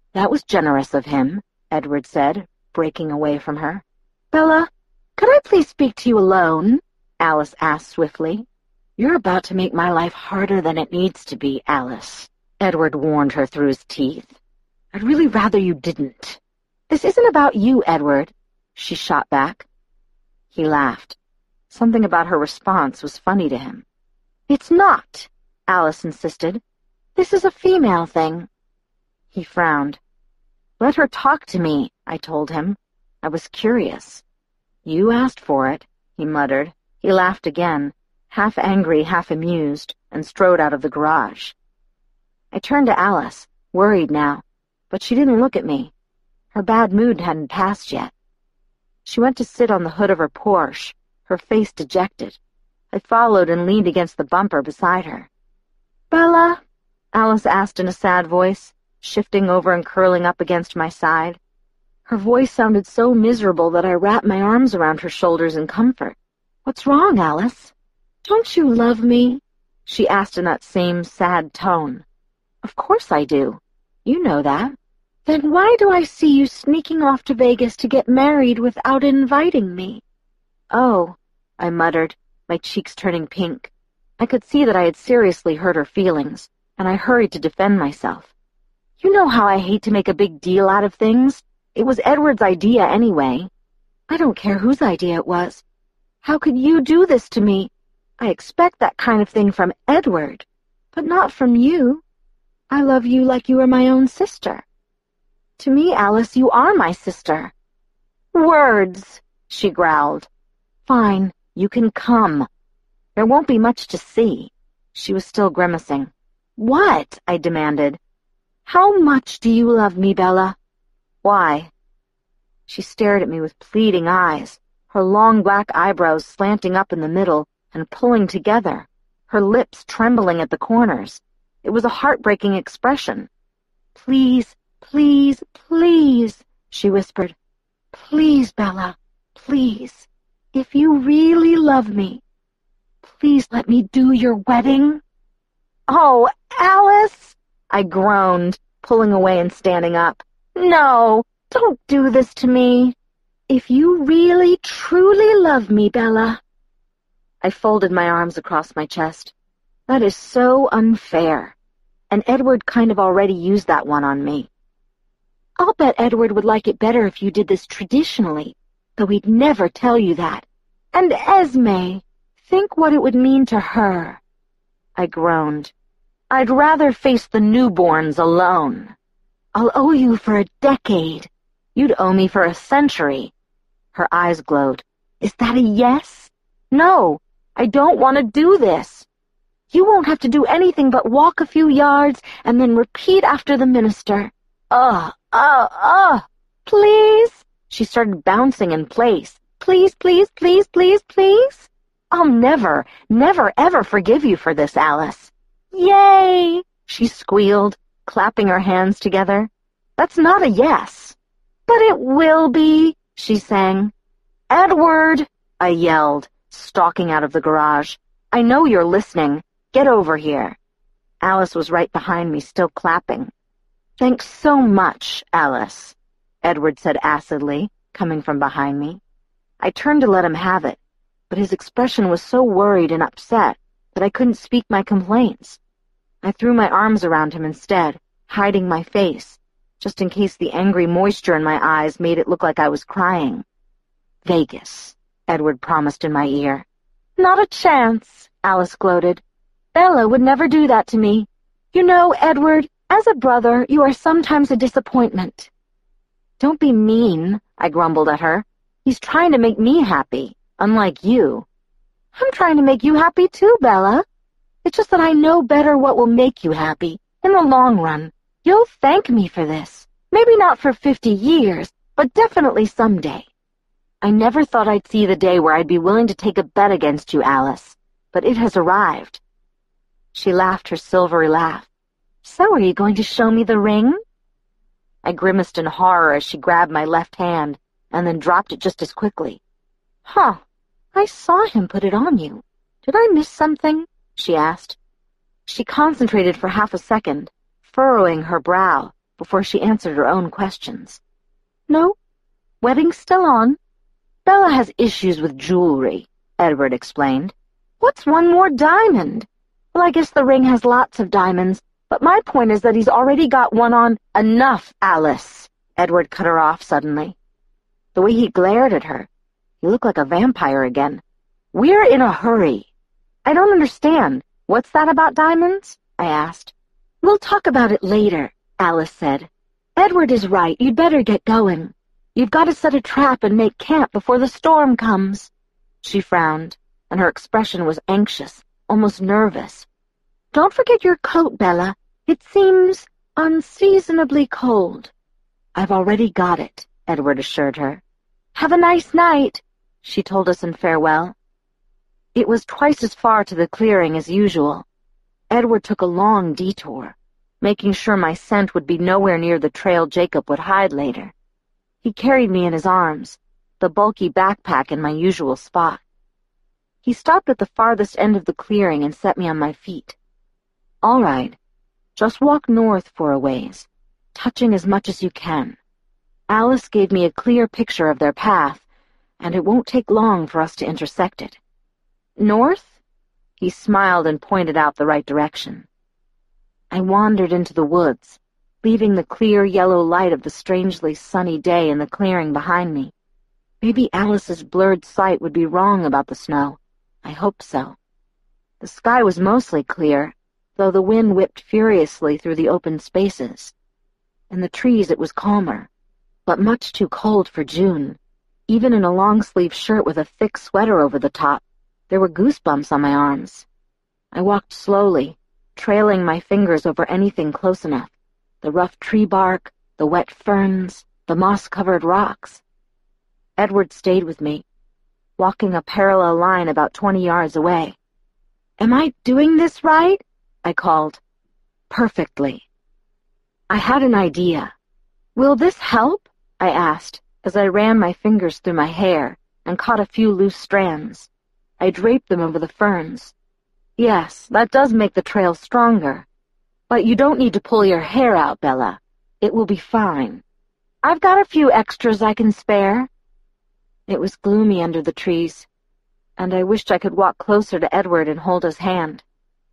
That was generous of him, Edward said, breaking away from her. Bella, could I please speak to you alone? Alice asked swiftly. You're about to make my life harder than it needs to be, Alice, Edward warned her through his teeth. I'd really rather you didn't. This isn't about you, Edward, she shot back. He laughed. Something about her response was funny to him. It's not, Alice insisted. This is a female thing. He frowned. Let her talk to me, I told him. I was curious. You asked for it, he muttered. He laughed again, half angry, half amused, and strode out of the garage. I turned to Alice, worried now, but she didn't look at me. Her bad mood hadn't passed yet. She went to sit on the hood of her Porsche, her face dejected. I followed and leaned against the bumper beside her. Bella? Alice asked in a sad voice, shifting over and curling up against my side. Her voice sounded so miserable that I wrapped my arms around her shoulders in comfort. What's wrong, Alice? Don't you love me? She asked in that same sad tone. Of course I do. You know that. Then why do I see you sneaking off to Vegas to get married without inviting me? Oh, I muttered, my cheeks turning pink. I could see that I had seriously hurt her feelings, and I hurried to defend myself. You know how I hate to make a big deal out of things. It was Edward's idea anyway. I don't care whose idea it was. How could you do this to me? I expect that kind of thing from Edward, but not from you. I love you like you were my own sister. To me, Alice, you are my sister. Words, she growled. Fine, you can come. There won't be much to see. She was still grimacing. What? I demanded. How much do you love me, Bella? Why? She stared at me with pleading eyes, her long black eyebrows slanting up in the middle and pulling together, her lips trembling at the corners. It was a heartbreaking expression. Please, please, please, she whispered. Please, Bella, please. If you really love me, please let me do your wedding. Oh, Alice, I groaned, pulling away and standing up. No, don't do this to me. If you really, truly love me, Bella. I folded my arms across my chest. That is so unfair. And Edward kind of already used that one on me. I'll bet Edward would like it better if you did this traditionally, though he'd never tell you that. And Esme, think what it would mean to her. I groaned. I'd rather face the newborns alone. I'll owe you for a decade. You'd owe me for a century. Her eyes glowed. Is that a yes? No, I don't want to do this. You won't have to do anything but walk a few yards and then repeat after the minister. Please? She started bouncing in place. Please, please, please, please, please? I'll never, never, ever forgive you for this, Alice. Yay! She squealed, clapping her hands together. That's not a yes. But it will be, she sang. Edward, I yelled, stalking out of the garage. I know you're listening. Get over here. Alice was right behind me, still clapping. Thanks so much, Alice, Edward said acidly, coming from behind me. I turned to let him have it, but his expression was so worried and upset that I couldn't speak my complaints. I threw my arms around him instead, hiding my face, just in case the angry moisture in my eyes made it look like I was crying. Vegas, Edward promised in my ear. Not a chance, Alice gloated. Bella would never do that to me. You know, Edward, as a brother, you are sometimes a disappointment. Don't be mean, I grumbled at her. He's trying to make me happy, unlike you. I'm trying to make you happy too, Bella. It's just that I know better what will make you happy, in the long run. You'll thank me for this. Maybe not for 50 years, but definitely someday. I never thought I'd see the day where I'd be willing to take a bet against you, Alice, but it has arrived. She laughed her silvery laugh. So are you going to show me the ring? I grimaced in horror as she grabbed my left hand and then dropped it just as quickly. Huh, I saw him put it on you. Did I miss something? She asked. She concentrated for half a second, furrowing her brow, before she answered her own questions. "No, wedding's still on. Bella has issues with jewelry," Edward explained. "What's one more diamond? Well, I guess the ring has lots of diamonds, but my point is that he's already got one on." "Enough, Alice," Edward cut her off suddenly. The way he glared at her, he looked like a vampire again. "We're in a hurry." "I don't understand. What's that about diamonds?" I asked. "We'll talk about it later," Alice said. "Edward is right. You'd better get going. You've got to set a trap and make camp before the storm comes." She frowned, and her expression was anxious, almost nervous. "Don't forget your coat, Bella. It seems unseasonably cold." "I've already got it," Edward assured her. "Have a nice night," she told us in farewell. It was twice as far to the clearing as usual. Edward took a long detour, making sure my scent would be nowhere near the trail Jacob would hide later. He carried me in his arms, the bulky backpack in my usual spot. He stopped at the farthest end of the clearing and set me on my feet. "All right, just walk north for a ways, touching as much as you can. Alice gave me a clear picture of their path, and it won't take long for us to intersect it." "North?" He smiled and pointed out the right direction. I wandered into the woods, leaving the clear yellow light of the strangely sunny day in the clearing behind me. Maybe Alice's blurred sight would be wrong about the snow. I hoped so. The sky was mostly clear, though the wind whipped furiously through the open spaces. In the trees it was calmer, but much too cold for June. Even in a long-sleeved shirt with a thick sweater over the top, there were goosebumps on my arms. I walked slowly, trailing my fingers over anything close enough. The rough tree bark, the wet ferns, the moss-covered rocks. Edward stayed with me, walking a parallel line about 20 yards away. "Am I doing this right?" I called. "Perfectly." I had an idea. "Will this help?" I asked, as I ran my fingers through my hair and caught a few loose strands. I draped them over the ferns. "Yes, that does make the trail stronger. But you don't need to pull your hair out, Bella. It will be fine. I've got a few extras I can spare." It was gloomy under the trees, and I wished I could walk closer to Edward and hold his hand.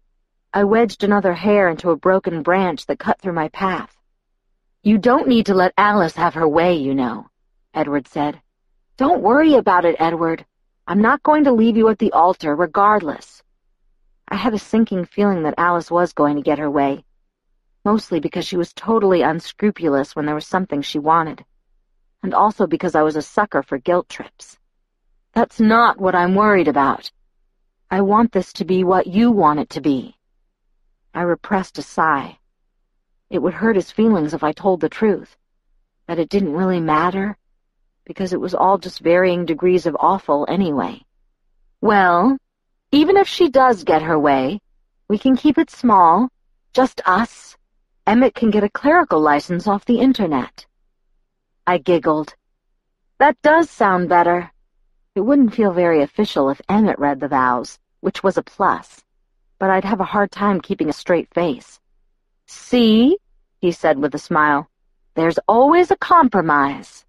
I wedged another hair into a broken branch that cut through my path. "You don't need to let Alice have her way, you know," Edward said. "Don't worry about it, Edward. I'm not going to leave you at the altar, regardless." I had a sinking feeling that Alice was going to get her way, mostly because she was totally unscrupulous when there was something she wanted, and also because I was a sucker for guilt trips. "That's not what I'm worried about. I want this to be what you want it to be." I repressed a sigh. It would hurt his feelings if I told the truth, that it didn't really matter, because it was all just varying degrees of awful anyway. "Well, even if she does get her way, we can keep it small, just us. Emmett can get a clerical license off the internet." I giggled. "That does sound better." It wouldn't feel very official if Emmett read the vows, which was a plus, but I'd have a hard time keeping a straight face. "See?" he said with a smile. "There's always a compromise."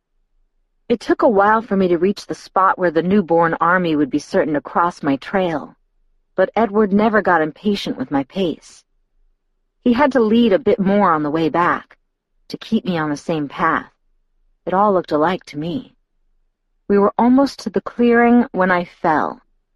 It took a while for me to reach the spot where the newborn army would be certain to cross my trail, but Edward never got impatient with my pace. He had to lead a bit more on the way back, to keep me on the same path. It all looked alike to me. We were almost to the clearing when I fell.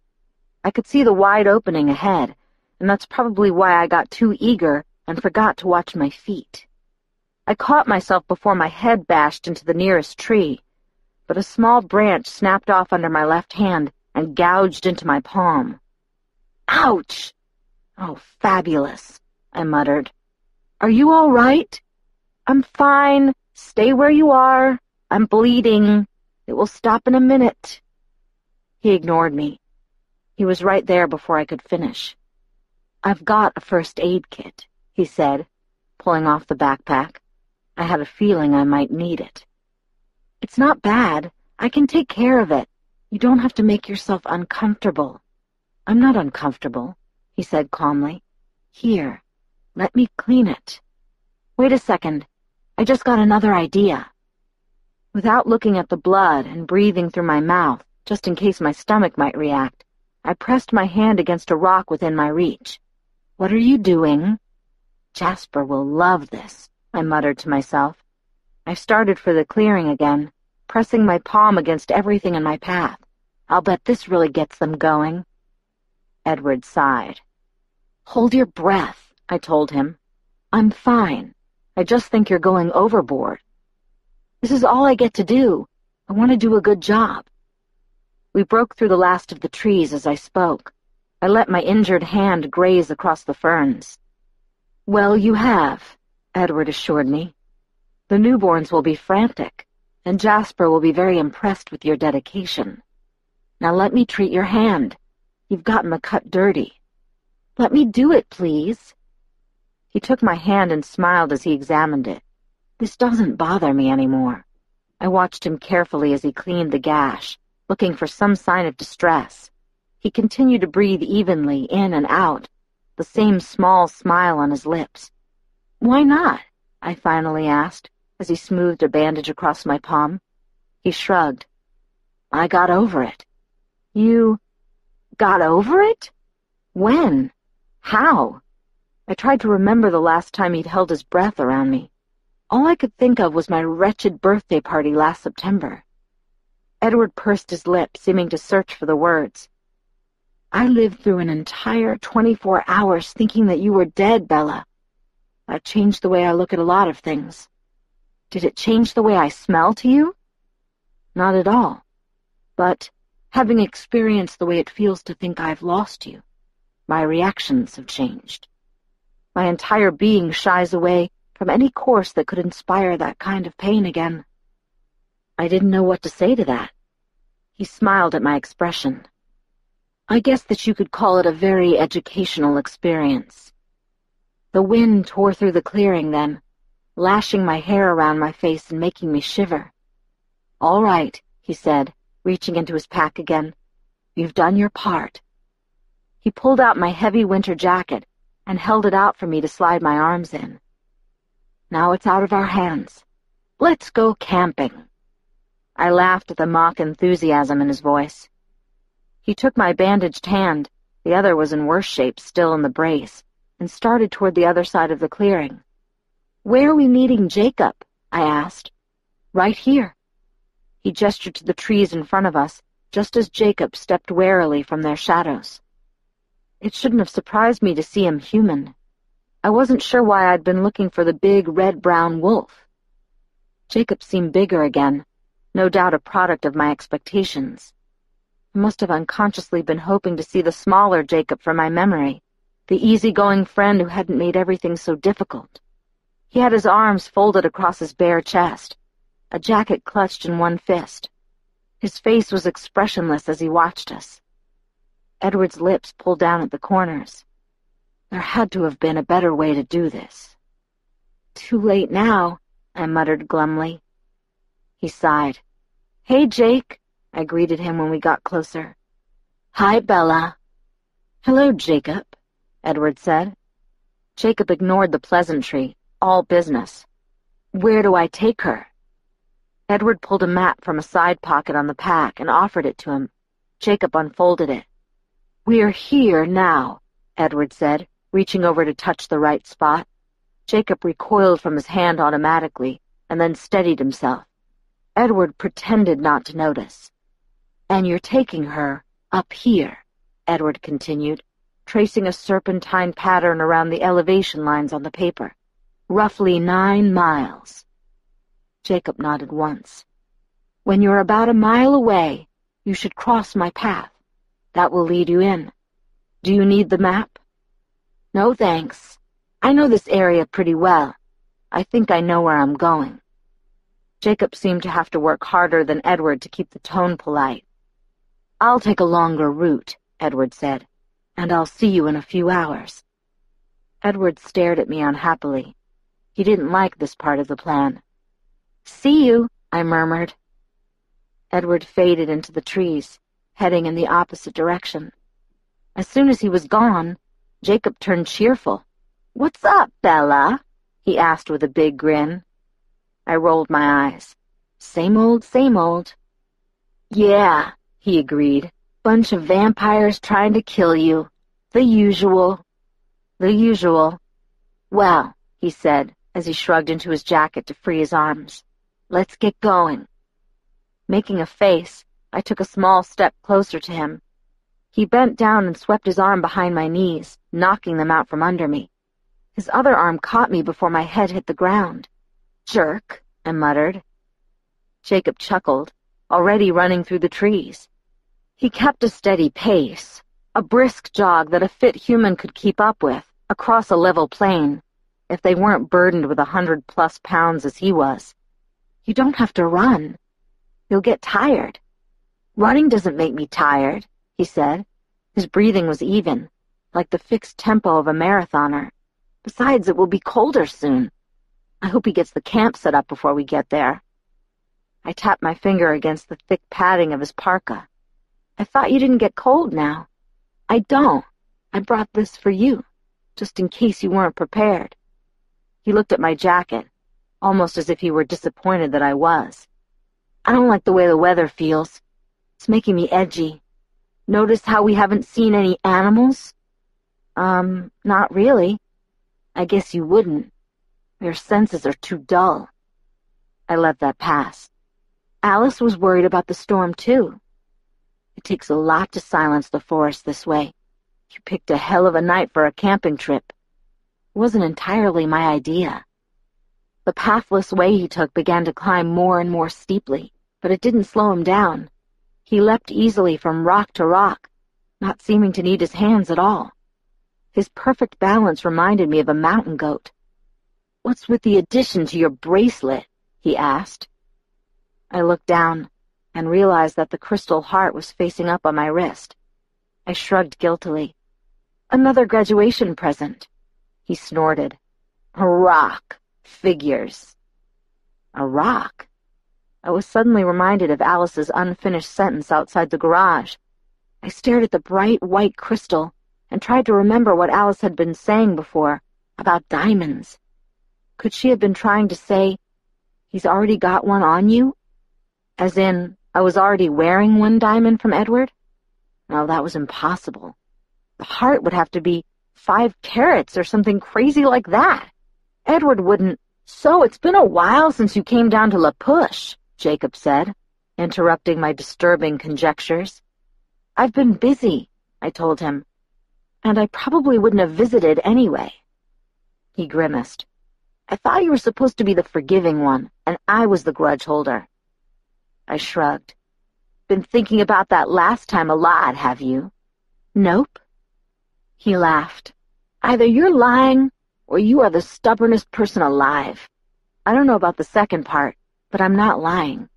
I could see the wide opening ahead, and that's probably why I got too eager and forgot to watch my feet. I caught myself before my head bashed into the nearest tree, but a small branch snapped off under my left hand and gouged into my palm. "Ouch!" "Oh, fabulous," I muttered. "Are you all right?" "I'm fine. Stay where you are. I'm bleeding. It will stop in a minute." He ignored me. He was right there before I could finish. "I've got a first aid kit," he said, pulling off the backpack. I had a feeling I might need it. "It's not bad. I can take care of it. You don't have to make yourself uncomfortable." "I'm not uncomfortable," he said calmly. "Here, let me clean it." "Wait a second. I just got another idea. Without looking at the blood and breathing through my mouth, just in case my stomach might react, I pressed my hand against a rock within my reach. What are you doing? Jasper will love this, I muttered to myself. I started for the clearing again, pressing my palm against everything in my path. I'll bet this really gets them going. Edward sighed. Hold your breath, I told him. I'm fine. I just think you're going overboard. This is all I get to do. I want to do a good job. We broke through the last of the trees as I spoke. I let my injured hand graze across the ferns. Well, you have, Edward assured me. The newborns will be frantic, and Jasper will be very impressed with your dedication. Now let me treat your hand. You've gotten the cut dirty. Let me do it, please. He took my hand and smiled as he examined it. This doesn't bother me anymore. I watched him carefully as he cleaned the gash, looking for some sign of distress. He continued to breathe evenly in and out, the same small smile on his lips. Why not? I finally asked, as he smoothed a bandage across my palm. He shrugged. I got over it. You got over it? When? How? I tried to remember the last time he'd held his breath around me. All I could think of was my wretched birthday party last September. Edward pursed his lips, seeming to search for the words. I lived through an entire 24 hours thinking that you were dead, Bella. That changed the way I look at a lot of things. Did it change the way I smell to you? Not at all. But, having experienced the way it feels to think I've lost you, my reactions have changed. My entire being shies away from any course that could inspire that kind of pain again. I didn't know what to say to that. He smiled at my expression. I guess that you could call it a very educational experience. The wind tore through the clearing then, lashing my hair around my face and making me shiver. All right, he said, reaching into his pack again. You've done your part. He pulled out my heavy winter jacket and held it out for me to slide my arms in. Now it's out of our hands. Let's go camping. I laughed at the mock enthusiasm in his voice. He took my bandaged hand, the other was in worse shape still in the brace, and started toward the other side of the clearing. Where are we meeting Jacob? I asked. Right here. He gestured to the trees in front of us, just as Jacob stepped warily from their shadows. It shouldn't have surprised me to see him human. I wasn't sure why I'd been looking for the big red-brown wolf. Jacob seemed bigger again, no doubt a product of my expectations. I must have unconsciously been hoping to see the smaller Jacob from my memory, the easygoing friend who hadn't made everything so difficult. He had his arms folded across his bare chest, a jacket clutched in one fist. His face was expressionless as he watched us. Edward's lips pulled down at the corners. There had to have been a better way to do this. Too late now, I muttered glumly. He sighed. Hey, Jake, I greeted him when we got closer. Hi, Bella. Hello, Jacob, Edward said. Jacob ignored the pleasantry, all business. Where do I take her? Edward pulled a map from a side pocket on the pack and offered it to him. Jacob unfolded it. We're here now, Edward said, reaching over to touch the right spot. Jacob recoiled from his hand automatically and then steadied himself. Edward pretended not to notice. And you're taking her up here, Edward continued, tracing a serpentine pattern around the elevation lines on the paper. Roughly 9 miles. Jacob nodded once. When you're about a mile away, you should cross my path. That will lead you in. Do you need the map? No, thanks. I know this area pretty well. I think I know where I'm going. Jacob seemed to have to work harder than Edward to keep the tone polite. I'll take a longer route, Edward said, and I'll see you in a few hours. Edward stared at me unhappily. He didn't like this part of the plan. See you, I murmured. Edward faded into the trees, heading in the opposite direction. As soon as he was gone, Jacob turned cheerful. What's up, Bella? He asked with a big grin. I rolled my eyes. Same old, same old. Yeah, he agreed. Bunch of vampires trying to kill you. The usual. The usual. Well, he said, as he shrugged into his jacket to free his arms. Let's get going. Making a face, I took a small step closer to him. He bent down and swept his arm behind my knees, knocking them out from under me. His other arm caught me before my head hit the ground. Jerk, I muttered. Jacob chuckled, already running through the trees. He kept a steady pace, a brisk jog that a fit human could keep up with, across a level plain, if they weren't burdened with 100+ pounds as he was. You don't have to run. You'll get tired. Running doesn't make me tired, he said. His breathing was even, like the fixed tempo of a marathoner. Besides, it will be colder soon. I hope he gets the camp set up before we get there. I tapped my finger against the thick padding of his parka. I thought you didn't get cold now. I don't. I brought this for you, just in case you weren't prepared. He looked at my jacket, almost as if he were disappointed that I was. I don't like the way the weather feels. It's making me edgy. Notice how we haven't seen any animals? Not really. I guess you wouldn't. Your senses are too dull. I let that pass. Alice was worried about the storm, too. It takes a lot to silence the forest this way. You picked a hell of a night for a camping trip. It wasn't entirely my idea. The pathless way he took began to climb more and more steeply, but it didn't slow him down. He leapt easily from rock to rock, not seeming to need his hands at all. His perfect balance reminded me of a mountain goat. "What's with the addition to your bracelet?" he asked. I looked down and realized that the crystal heart was facing up on my wrist. I shrugged guiltily. "Another graduation present." He snorted. "A rock. Figures." A rock? I was suddenly reminded of Alice's unfinished sentence outside the garage. I stared at the bright white crystal and tried to remember what Alice had been saying before about diamonds. Could she have been trying to say, "He's already got one on you"? As in, I was already wearing one diamond from Edward? No, that was impossible. The heart would have to be 5 carats or something crazy like that. Edward wouldn't. "So it's been a while since you came down to La Push," Jacob said, interrupting my disturbing conjectures. "I've been busy," I told him, "and I probably wouldn't have visited anyway." He grimaced. "I thought you were supposed to be the forgiving one, and I was the grudge holder." I shrugged. "Been thinking about that last time a lot, have you?" "Nope." He laughed. "Either you're lying, or you are the stubbornest person alive. I don't know about the second part, but I'm not lying."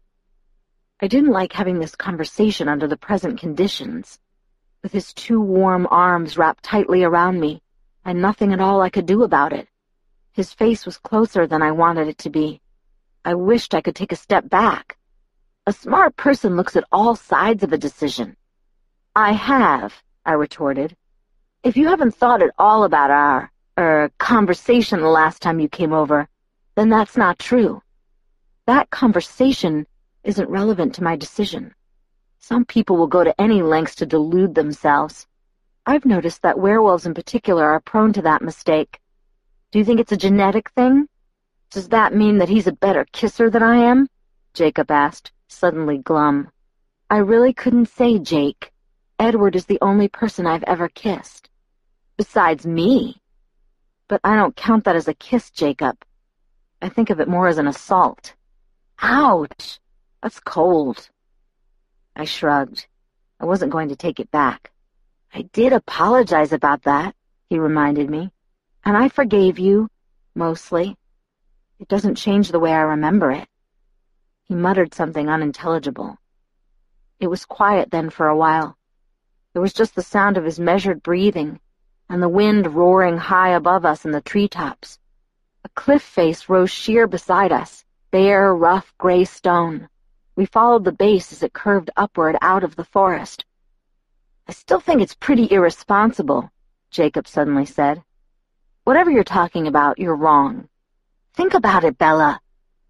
I didn't like having this conversation under the present conditions. With his 2 warm arms wrapped tightly around me, and nothing at all I could do about it. His face was closer than I wanted it to be. I wished I could take a step back. A smart person looks at all sides of a decision. "I have," I retorted. "If you haven't thought at all about our, conversation the last time you came over, then that's not true. That conversation isn't relevant to my decision. Some people will go to any lengths to delude themselves. I've noticed that werewolves in particular are prone to that mistake. Do you think it's a genetic thing? Does that mean that he's a better kisser than I am?" Jacob asked, suddenly glum. "I really couldn't say, Jake. Edward is the only person I've ever kissed. Besides me. But I don't count that as a kiss, Jacob. I think of it more as an assault." "Ouch! That's cold." I shrugged. I wasn't going to take it back. "I did apologize about that," he reminded me. "And I forgave you, mostly. It doesn't change the way I remember it." He muttered something unintelligible. It was quiet then for a while. There was just the sound of his measured breathing, and the wind roaring high above us in the treetops. A cliff face rose sheer beside us, bare, rough, gray stone. We followed the base as it curved upward out of the forest. "I still think it's pretty irresponsible," Jacob suddenly said. "Whatever you're talking about, you're wrong. Think about it, Bella.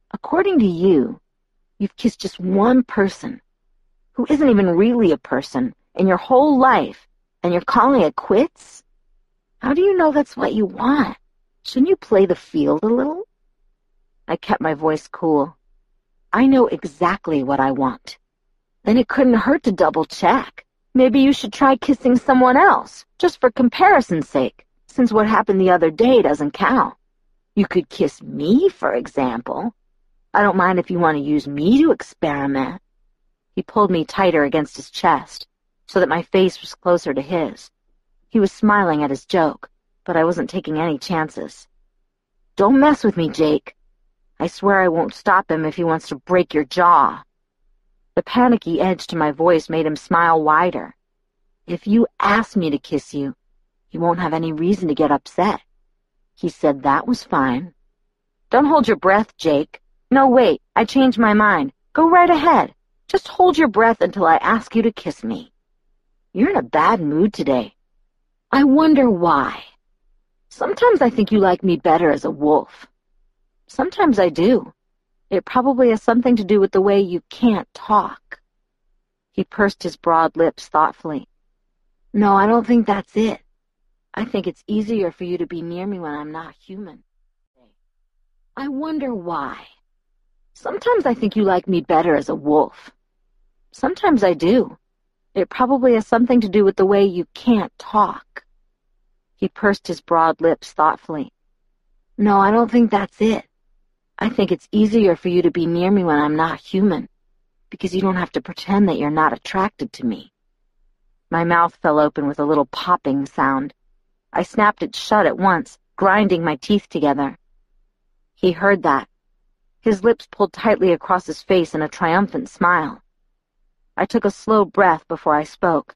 According to you, you've kissed just one person, who isn't even really a person, in your whole life, and you're calling it quits? How do you know that's what you want? Shouldn't you play the field a little? I kept my voice cool. I know exactly what I want. Then it couldn't hurt to double-check. Maybe you should try kissing someone else, just for comparison's sake, since what happened the other day doesn't count. You could kiss me, for example. I don't mind if you want to use me to experiment. He pulled me tighter against his chest, so that my face was closer to his. He was smiling at his joke, but I wasn't taking any chances. Don't mess with me, Jake. I swear I won't stop him if he wants to break your jaw. The panicky edge to my voice made him smile wider. If you ask me to kiss you, you won't have any reason to get upset. He said that was fine. Don't hold your breath, Jake. No, wait, I changed my mind. Go right ahead. Just hold your breath until I ask you to kiss me. You're in a bad mood today. I wonder why. Sometimes I think you like me better as a wolf. Sometimes I do. It probably has something to do with the way you can't talk. He pursed his broad lips thoughtfully. No, I don't think that's it. I think it's easier for you to be near me when I'm not human. I wonder why. Sometimes I think you like me better as a wolf. Sometimes I do. It probably has something to do with the way you can't talk. He pursed his broad lips thoughtfully. No, I don't think that's it. I think it's easier for you to be near me when I'm not human, because you don't have to pretend that you're not attracted to me. My mouth fell open with a little popping sound. I snapped it shut at once, grinding my teeth together. He heard that. His lips pulled tightly across his face in a triumphant smile. I took a slow breath before I spoke.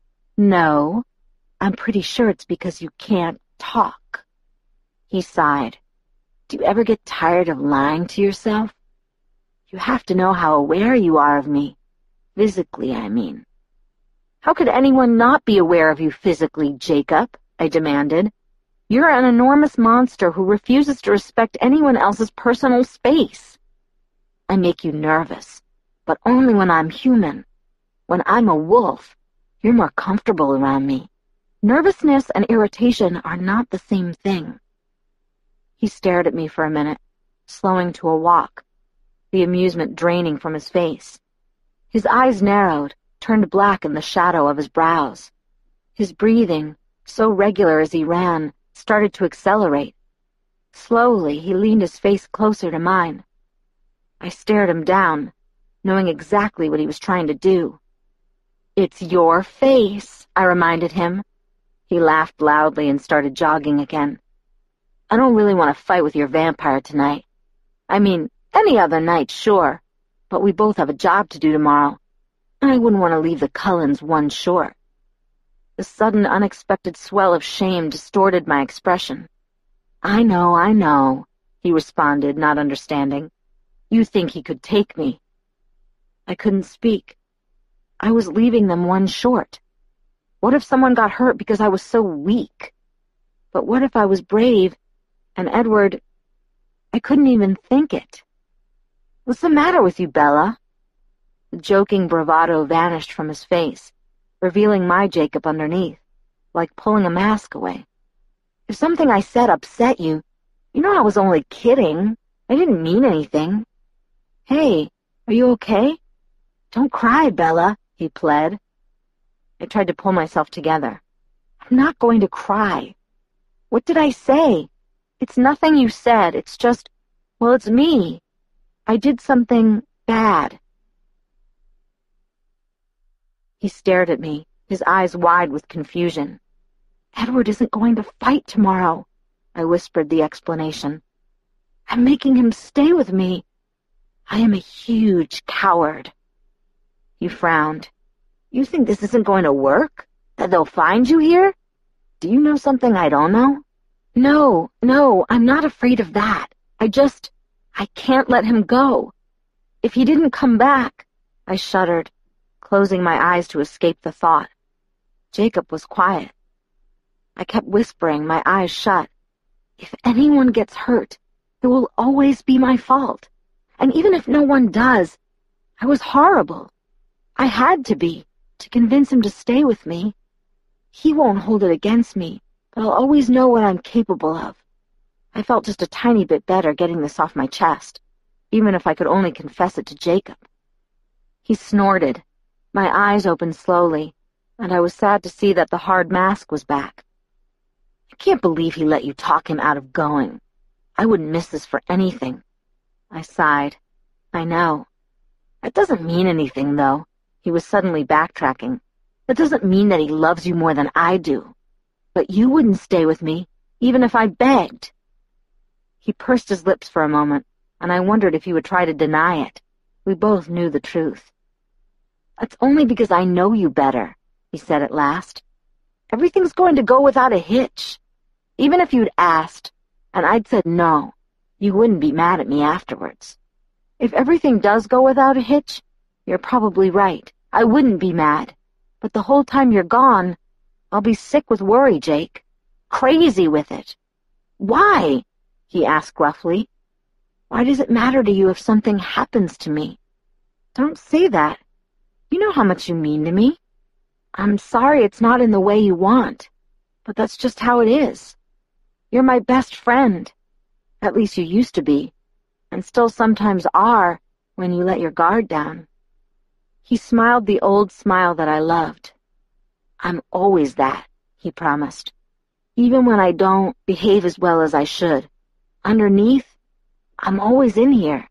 No, I'm pretty sure it's because you can't talk. He sighed. Do you ever get tired of lying to yourself? You have to know how aware you are of me. Physically, I mean. How could anyone not be aware of you physically, Jacob? I demanded. You're an enormous monster who refuses to respect anyone else's personal space. I make you nervous, but only when I'm human. When I'm a wolf, you're more comfortable around me. Nervousness and irritation are not the same thing. He stared at me for a minute, slowing to a walk, the amusement draining from his face. His eyes narrowed, turned black in the shadow of his brows. His breathing, so regular as he ran, started to accelerate. Slowly, he leaned his face closer to mine. I stared him down, knowing exactly what he was trying to do. It's your face, I reminded him. He laughed loudly and started jogging again. I don't really want to fight with your vampire tonight. I mean, any other night, sure, but we both have a job to do tomorrow, and I wouldn't want to leave the Cullens one short. The sudden, unexpected swell of shame distorted my expression. I know, he responded, not understanding. You think he could take me. I couldn't speak. I was leaving them one short. What if someone got hurt because I was so weak? But what if I was brave, and Edward... I couldn't even think it. What's the matter with you, Bella? The joking bravado vanished from his face, revealing my Jacob underneath, like pulling a mask away. If something I said upset you, you know I was only kidding. I didn't mean anything. Hey, are you okay? Don't cry, Bella, he pled. I tried to pull myself together. I'm not going to cry. What did I say? It's nothing you said. It's just, well, it's me. I did something bad. He stared at me, his eyes wide with confusion. Edward isn't going to fight tomorrow, I whispered the explanation. I'm making him stay with me. I am a huge coward. He frowned. You think this isn't going to work? That they'll find you here? Do you know something I don't know? No, I'm not afraid of that. I can't let him go. If he didn't come back, I shuddered, closing my eyes to escape the thought. Jacob was quiet. I kept whispering, my eyes shut. If anyone gets hurt, it will always be my fault. And even if no one does, I was horrible. I had to be, to convince him to stay with me. He won't hold it against me, but I'll always know what I'm capable of. I felt just a tiny bit better getting this off my chest, even if I could only confess it to Jacob. He snorted. My eyes opened slowly, and I was sad to see that the hard mask was back. I can't believe he let you talk him out of going. I wouldn't miss this for anything. I sighed. I know. That doesn't mean anything, though. He was suddenly backtracking. That doesn't mean that he loves you more than I do. But you wouldn't stay with me, even if I begged. He pursed his lips for a moment, and I wondered if he would try to deny it. We both knew the truth. That's only because I know you better, he said at last. Everything's going to go without a hitch. Even if you'd asked, and I'd said no, you wouldn't be mad at me afterwards. If everything does go without a hitch, you're probably right. I wouldn't be mad. But the whole time you're gone, I'll be sick with worry, Jake. Crazy with it. Why? He asked gruffly. Why does it matter to you if something happens to me? Don't say that. You know how much you mean to me. I'm sorry it's not in the way you want, but that's just how it is. You're my best friend. At least you used to be, and still sometimes are when you let your guard down. He smiled the old smile that I loved. I'm always that, he promised. Even when I don't behave as well as I should. Underneath, I'm always in here.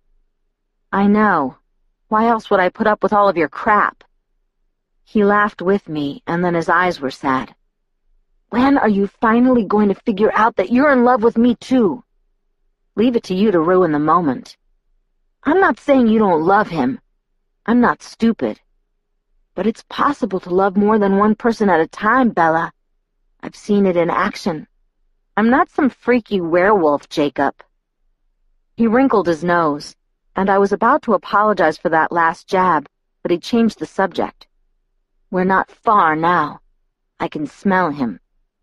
I know. Why else would I put up with all of your crap? He laughed with me, and then his eyes were sad. When are you finally going to figure out that you're in love with me, too? Leave it to you to ruin the moment. I'm not saying you don't love him. I'm not stupid. But it's possible to love more than one person at a time, Bella. I've seen it in action. I'm not some freaky werewolf, Jacob. He wrinkled his nose, and I was about to apologize for that last jab, but he changed the subject. We're not far now. I can smell him.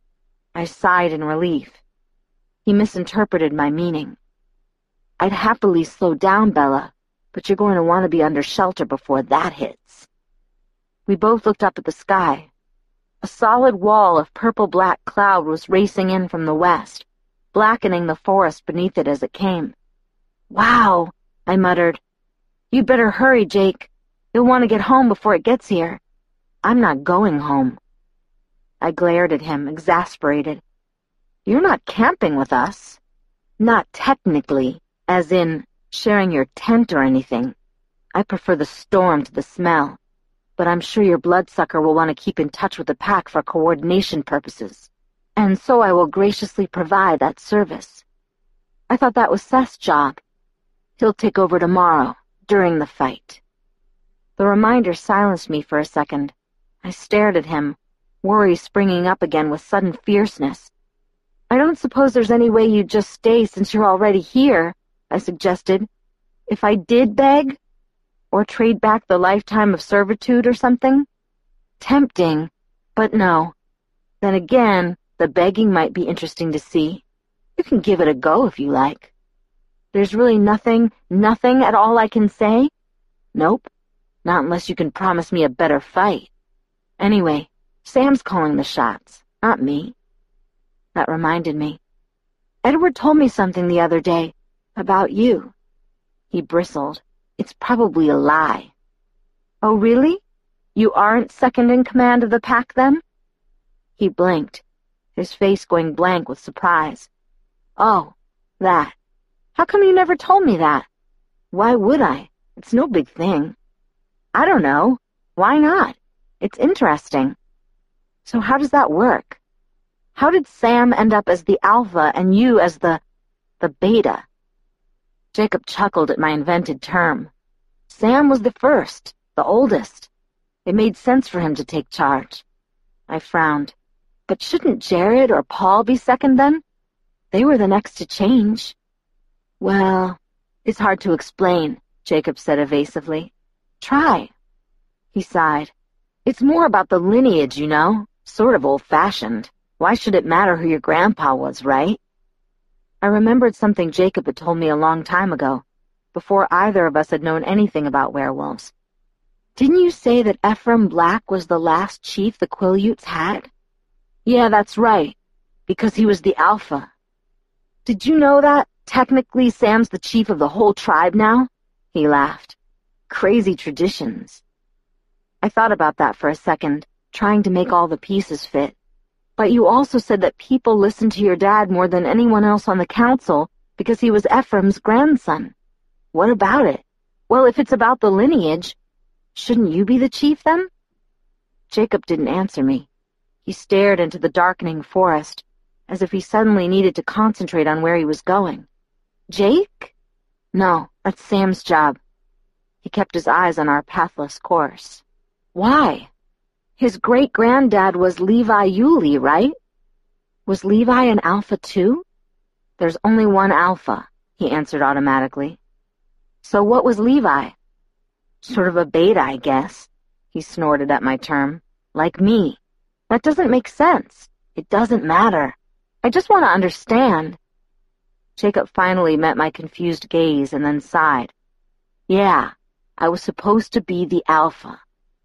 I sighed in relief. He misinterpreted my meaning. I'd happily slow down, Bella, but you're going to want to be under shelter before that hits. We both looked up at the sky. A solid wall of purple-black cloud was racing in from the west, blackening the forest beneath it as it came. Wow, I muttered. You'd better hurry, Jake. You'll want to get home before it gets here. I'm not going home. I glared at him, exasperated. You're not camping with us. Not technically, as in sharing your tent or anything. I prefer the storm to the smell, but I'm sure your bloodsucker will want to keep in touch with the pack for coordination purposes, and so I will graciously provide that service. I thought that was Seth's job. He'll take over tomorrow, during the fight. The reminder silenced me for a second. I stared at him, worry springing up again with sudden fierceness. I don't suppose there's any way you'd just stay since you're already here, I suggested. If I did beg, or trade back the lifetime of servitude or something? Tempting, but no. Then again, the begging might be interesting to see. You can give it a go if you like. There's really nothing at all I can say? Nope, not unless you can promise me a better fight. Anyway, Sam's calling the shots, not me. That reminded me. Edward told me something the other day about you. He bristled. It's probably a lie. Oh, really? You aren't second in command of the pack, then? He blinked, his face going blank with surprise. Oh, that. How come you never told me that? Why would I? It's no big thing. I don't know. Why not? It's interesting. So how does that work? How did Sam end up as the alpha and you as the beta? Jacob chuckled at my invented term. Sam was the first, the oldest. It made sense for him to take charge. I frowned. But shouldn't Jared or Paul be second then? They were the next to change. Well, it's hard to explain, Jacob said evasively. Try. He sighed. It's more about the lineage, you know, sort of old-fashioned. Why should it matter who your grandpa was, right? I remembered something Jacob had told me a long time ago, before either of us had known anything about werewolves. Didn't you say that Ephraim Black was the last chief the Quileutes had? Yeah, that's right, because he was the alpha. Did you know that? Technically, Sam's the chief of the whole tribe now? He laughed. Crazy traditions. I thought about that for a second, trying to make all the pieces fit. But you also said that people listened to your dad more than anyone else on the council because he was Ephraim's grandson. What about it? Well, if it's about the lineage, shouldn't you be the chief then? Jacob didn't answer me. He stared into the darkening forest, as if he suddenly needed to concentrate on where he was going. Jake? No, that's Sam's job. He kept his eyes on our pathless course. Why? His great-granddad was Levi Yulee, right? Was Levi an alpha too? There's only one alpha, he answered automatically. So what was Levi? Sort of a beta, I guess. He snorted at my term. Like me. That doesn't make sense. It doesn't matter. I just want to understand. Jacob finally met my confused gaze and then sighed. Yeah, I was supposed to be the alpha.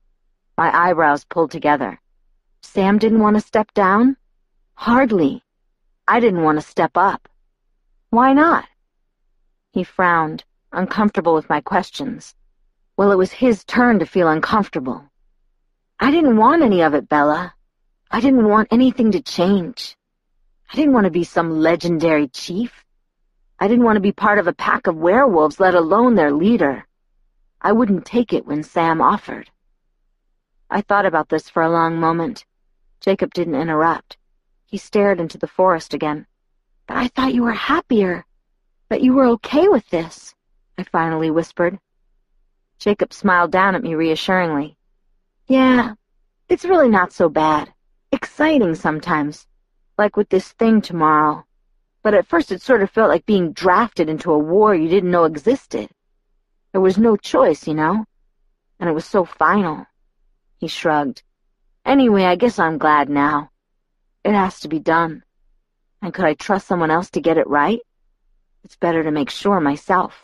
My eyebrows pulled together. Sam didn't want to step down? Hardly. I didn't want to step up. Why not? He frowned, uncomfortable with my questions. Well, it was his turn to feel uncomfortable. I didn't want any of it, Bella. I didn't want anything to change. I didn't want to be some legendary chief. I didn't want to be part of a pack of werewolves, let alone their leader. I wouldn't take it when Sam offered. I thought about this for a long moment. Jacob didn't interrupt. He stared into the forest again. But I thought you were happier, that you were okay with this, I finally whispered. Jacob smiled down at me reassuringly. Yeah, it's really not so bad. Exciting sometimes, like with this thing tomorrow. But at first it sort of felt like being drafted into a war you didn't know existed. There was no choice, you know? And it was so final. He shrugged. Anyway, I guess I'm glad now. It has to be done. And could I trust someone else to get it right? It's better to make sure myself.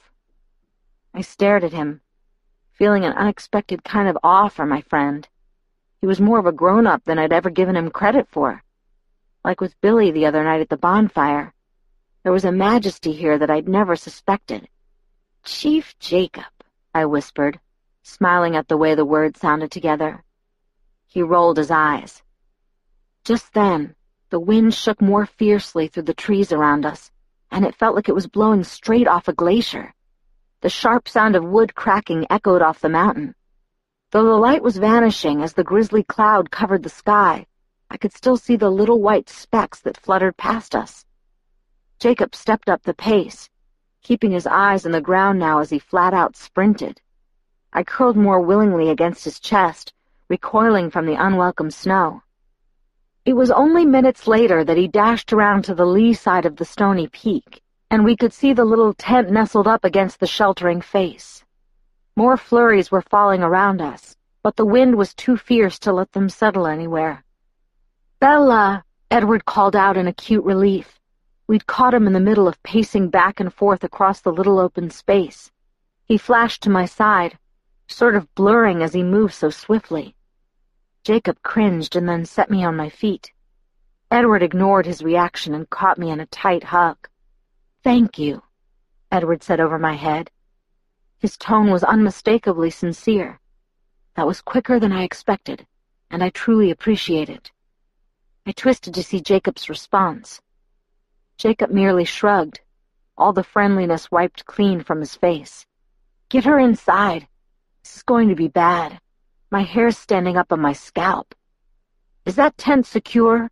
I stared at him, feeling an unexpected kind of awe for my friend. He was more of a grown-up than I'd ever given him credit for. Like with Billy the other night at the bonfire. There was a majesty here that I'd never suspected. Chief Jacob, I whispered, smiling at the way the words sounded together. He rolled his eyes. Just then, the wind shook more fiercely through the trees around us, and it felt like it was blowing straight off a glacier. The sharp sound of wood cracking echoed off the mountain. Though the light was vanishing as the grisly cloud covered the sky, I could still see the little white specks that fluttered past us. Jacob stepped up the pace, keeping his eyes on the ground now as he flat-out sprinted. I curled more willingly against his chest, recoiling from the unwelcome snow. It was only minutes later that he dashed around to the lee side of the stony peak, and we could see the little tent nestled up against the sheltering face. More flurries were falling around us, but the wind was too fierce to let them settle anywhere. "Bella!" Edward called out in acute relief. We'd caught him in the middle of pacing back and forth across the little open space. He flashed to my side, sort of blurring as he moved so swiftly. Jacob cringed and then set me on my feet. Edward ignored his reaction and caught me in a tight hug. "Thank you," Edward said over my head. His tone was unmistakably sincere. That was quicker than I expected, and I truly appreciate it. I twisted to see Jacob's response. Jacob merely shrugged, all the friendliness wiped clean from his face. "Get her inside. This is going to be bad. My hair's standing up on my scalp. Is that tent secure?"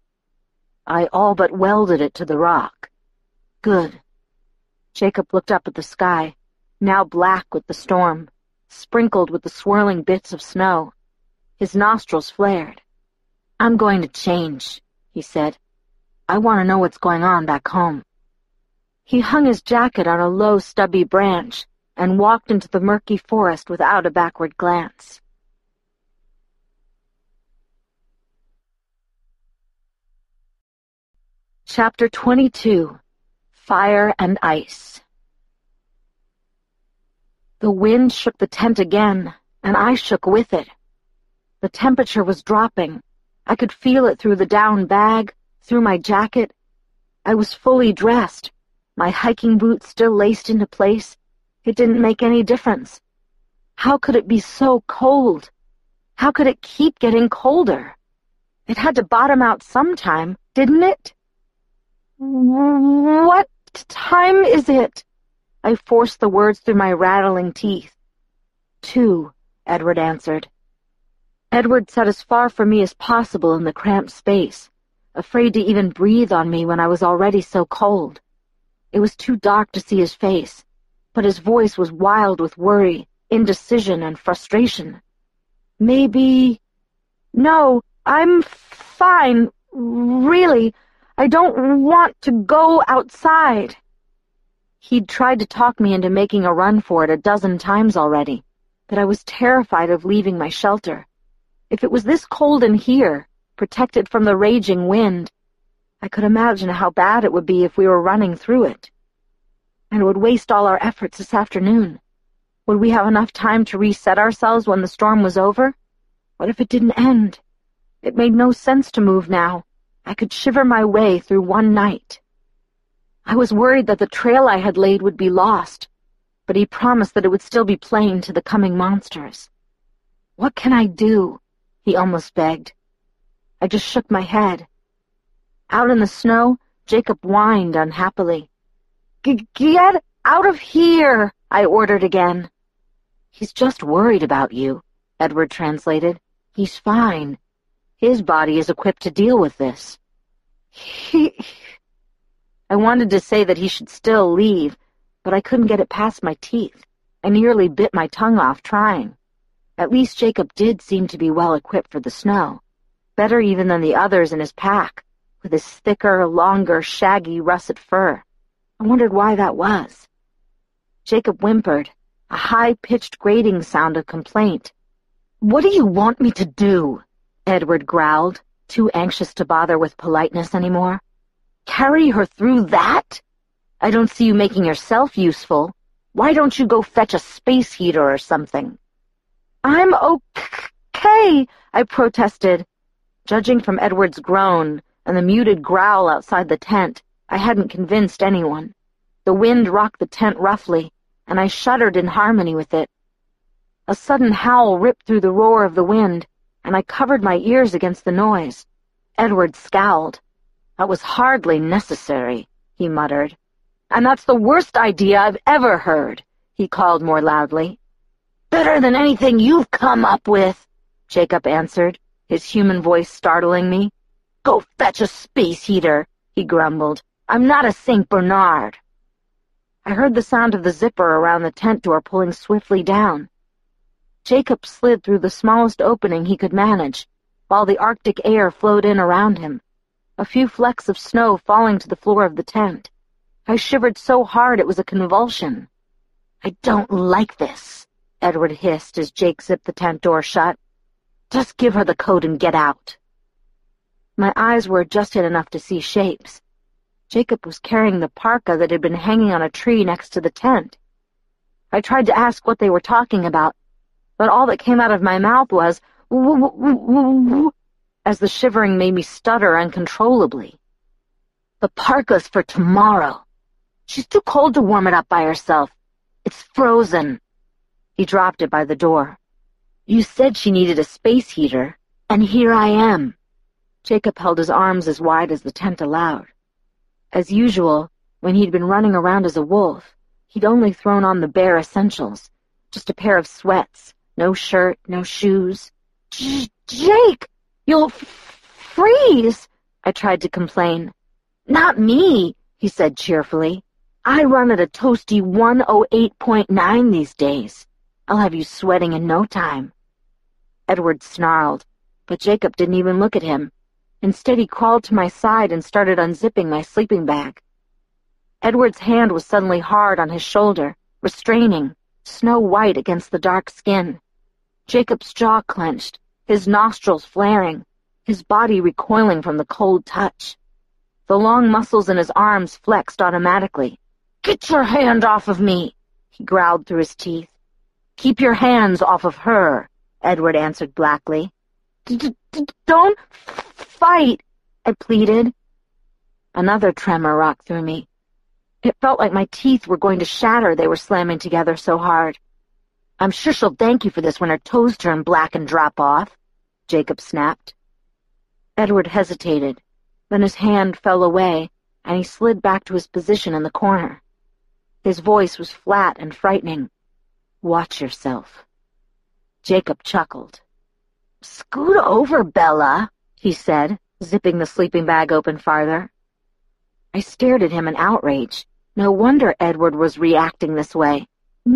I all but welded it to the rock. "Good." Jacob looked up at the sky, now black with the storm, sprinkled with the swirling bits of snow. His nostrils flared. "I'm going to change," he said. "I want to know what's going on back home." He hung his jacket on a low, stubby branch and walked into the murky forest without a backward glance. Chapter 22. Fire and Ice. The wind shook the tent again, and I shook with it. The temperature was dropping. I could feel it through the down bag, through my jacket. I was fully dressed, my hiking boots still laced into place. It didn't make any difference. How could it be so cold? How could it keep getting colder? It had to bottom out sometime, didn't it? What time is it? I forced the words through my rattling teeth. 2, Edward answered. Edward sat as far from me as possible in the cramped space, afraid to even breathe on me when I was already so cold. It was too dark to see his face, but his voice was wild with worry, indecision, and frustration. Maybe... No, I'm fine. Really, I don't want to go outside. He'd tried to talk me into making a run for it a dozen times already, but I was terrified of leaving my shelter. If it was this cold in here, protected from the raging wind, I could imagine how bad it would be if we were running through it. And it would waste all our efforts this afternoon. Would we have enough time to reset ourselves when the storm was over? What if it didn't end? It made no sense to move now. I could shiver my way through one night. I was worried that the trail I had laid would be lost, but he promised that it would still be plain to the coming monsters. What can I do? He almost begged. I just shook my head. Out in the snow, Jacob whined unhappily. Get out of here, I ordered again. He's just worried about you, Edward translated. He's fine. His body is equipped to deal with this. I wanted to say that he should still leave, but I couldn't get it past my teeth. I nearly bit my tongue off trying. At least Jacob did seem to be well equipped for the snow, better even than the others in his pack, with his thicker, longer, shaggy, russet fur. I wondered why that was. Jacob whimpered, a high-pitched grating sound of complaint. "What do you want me to do?" Edward growled, too anxious to bother with politeness anymore. "Carry her through that? I don't see you making yourself useful. Why don't you go fetch a space heater or something?" "I'm okay," I protested. Judging from Edward's groan and the muted growl outside the tent, I hadn't convinced anyone. The wind rocked the tent roughly, and I shuddered in harmony with it. A sudden howl ripped through the roar of the wind, and I covered my ears against the noise. Edward scowled. "That was hardly necessary," he muttered. "And that's the worst idea I've ever heard," he called more loudly. "Better than anything you've come up with," Jacob answered, his human voice startling me. "Go fetch a space heater," he grumbled. "I'm not a St. Bernard." I heard the sound of the zipper around the tent door pulling swiftly down. Jacob slid through the smallest opening he could manage, while the Arctic air flowed in around him, a few flecks of snow falling to the floor of the tent. I shivered so hard it was a convulsion. "I don't like this," Edward hissed as Jake zipped the tent door shut. "Just give her the coat and get out." My eyes were adjusted enough to see shapes. Jacob was carrying the parka that had been hanging on a tree next to the tent. I tried to ask what they were talking about, but all that came out of my mouth was "woo-woo-woo-woo," as the shivering made me stutter uncontrollably. "The parka's for tomorrow. She's too cold to warm it up by herself. It's frozen." He dropped it by the door. "You said she needed a space heater, and here I am." Jacob held his arms as wide as the tent allowed. As usual, when he'd been running around as a wolf, he'd only thrown on the bare essentials, just a pair of sweats, no shirt, no shoes. Jake, you'll freeze," I tried to complain. "Not me," he said cheerfully. "I run at a toasty 108.9 these days. I'll have you sweating in no time." Edward snarled, but Jacob didn't even look at him. Instead, he crawled to my side and started unzipping my sleeping bag. Edward's hand was suddenly hard on his shoulder, restraining, snow-white against the dark skin. Jacob's jaw clenched, his nostrils flaring, his body recoiling from the cold touch. The long muscles in his arms flexed automatically. "Get your hand off of me," he growled through his teeth. Keep your hands off of her, Edward answered blackly. Don't fight, I pleaded. Another tremor rocked through me. It felt like my teeth were going to shatter, they were slamming together so hard. I'm sure she'll thank you for this when her toes turn black and drop off, Jacob snapped. Edward hesitated. Then his hand fell away, and he slid back to his position in the corner. His voice was flat and frightening. Watch yourself. Jacob chuckled. Scoot over, Bella, he said, zipping the sleeping bag open farther. I stared at him in outrage. No wonder Edward was reacting this way.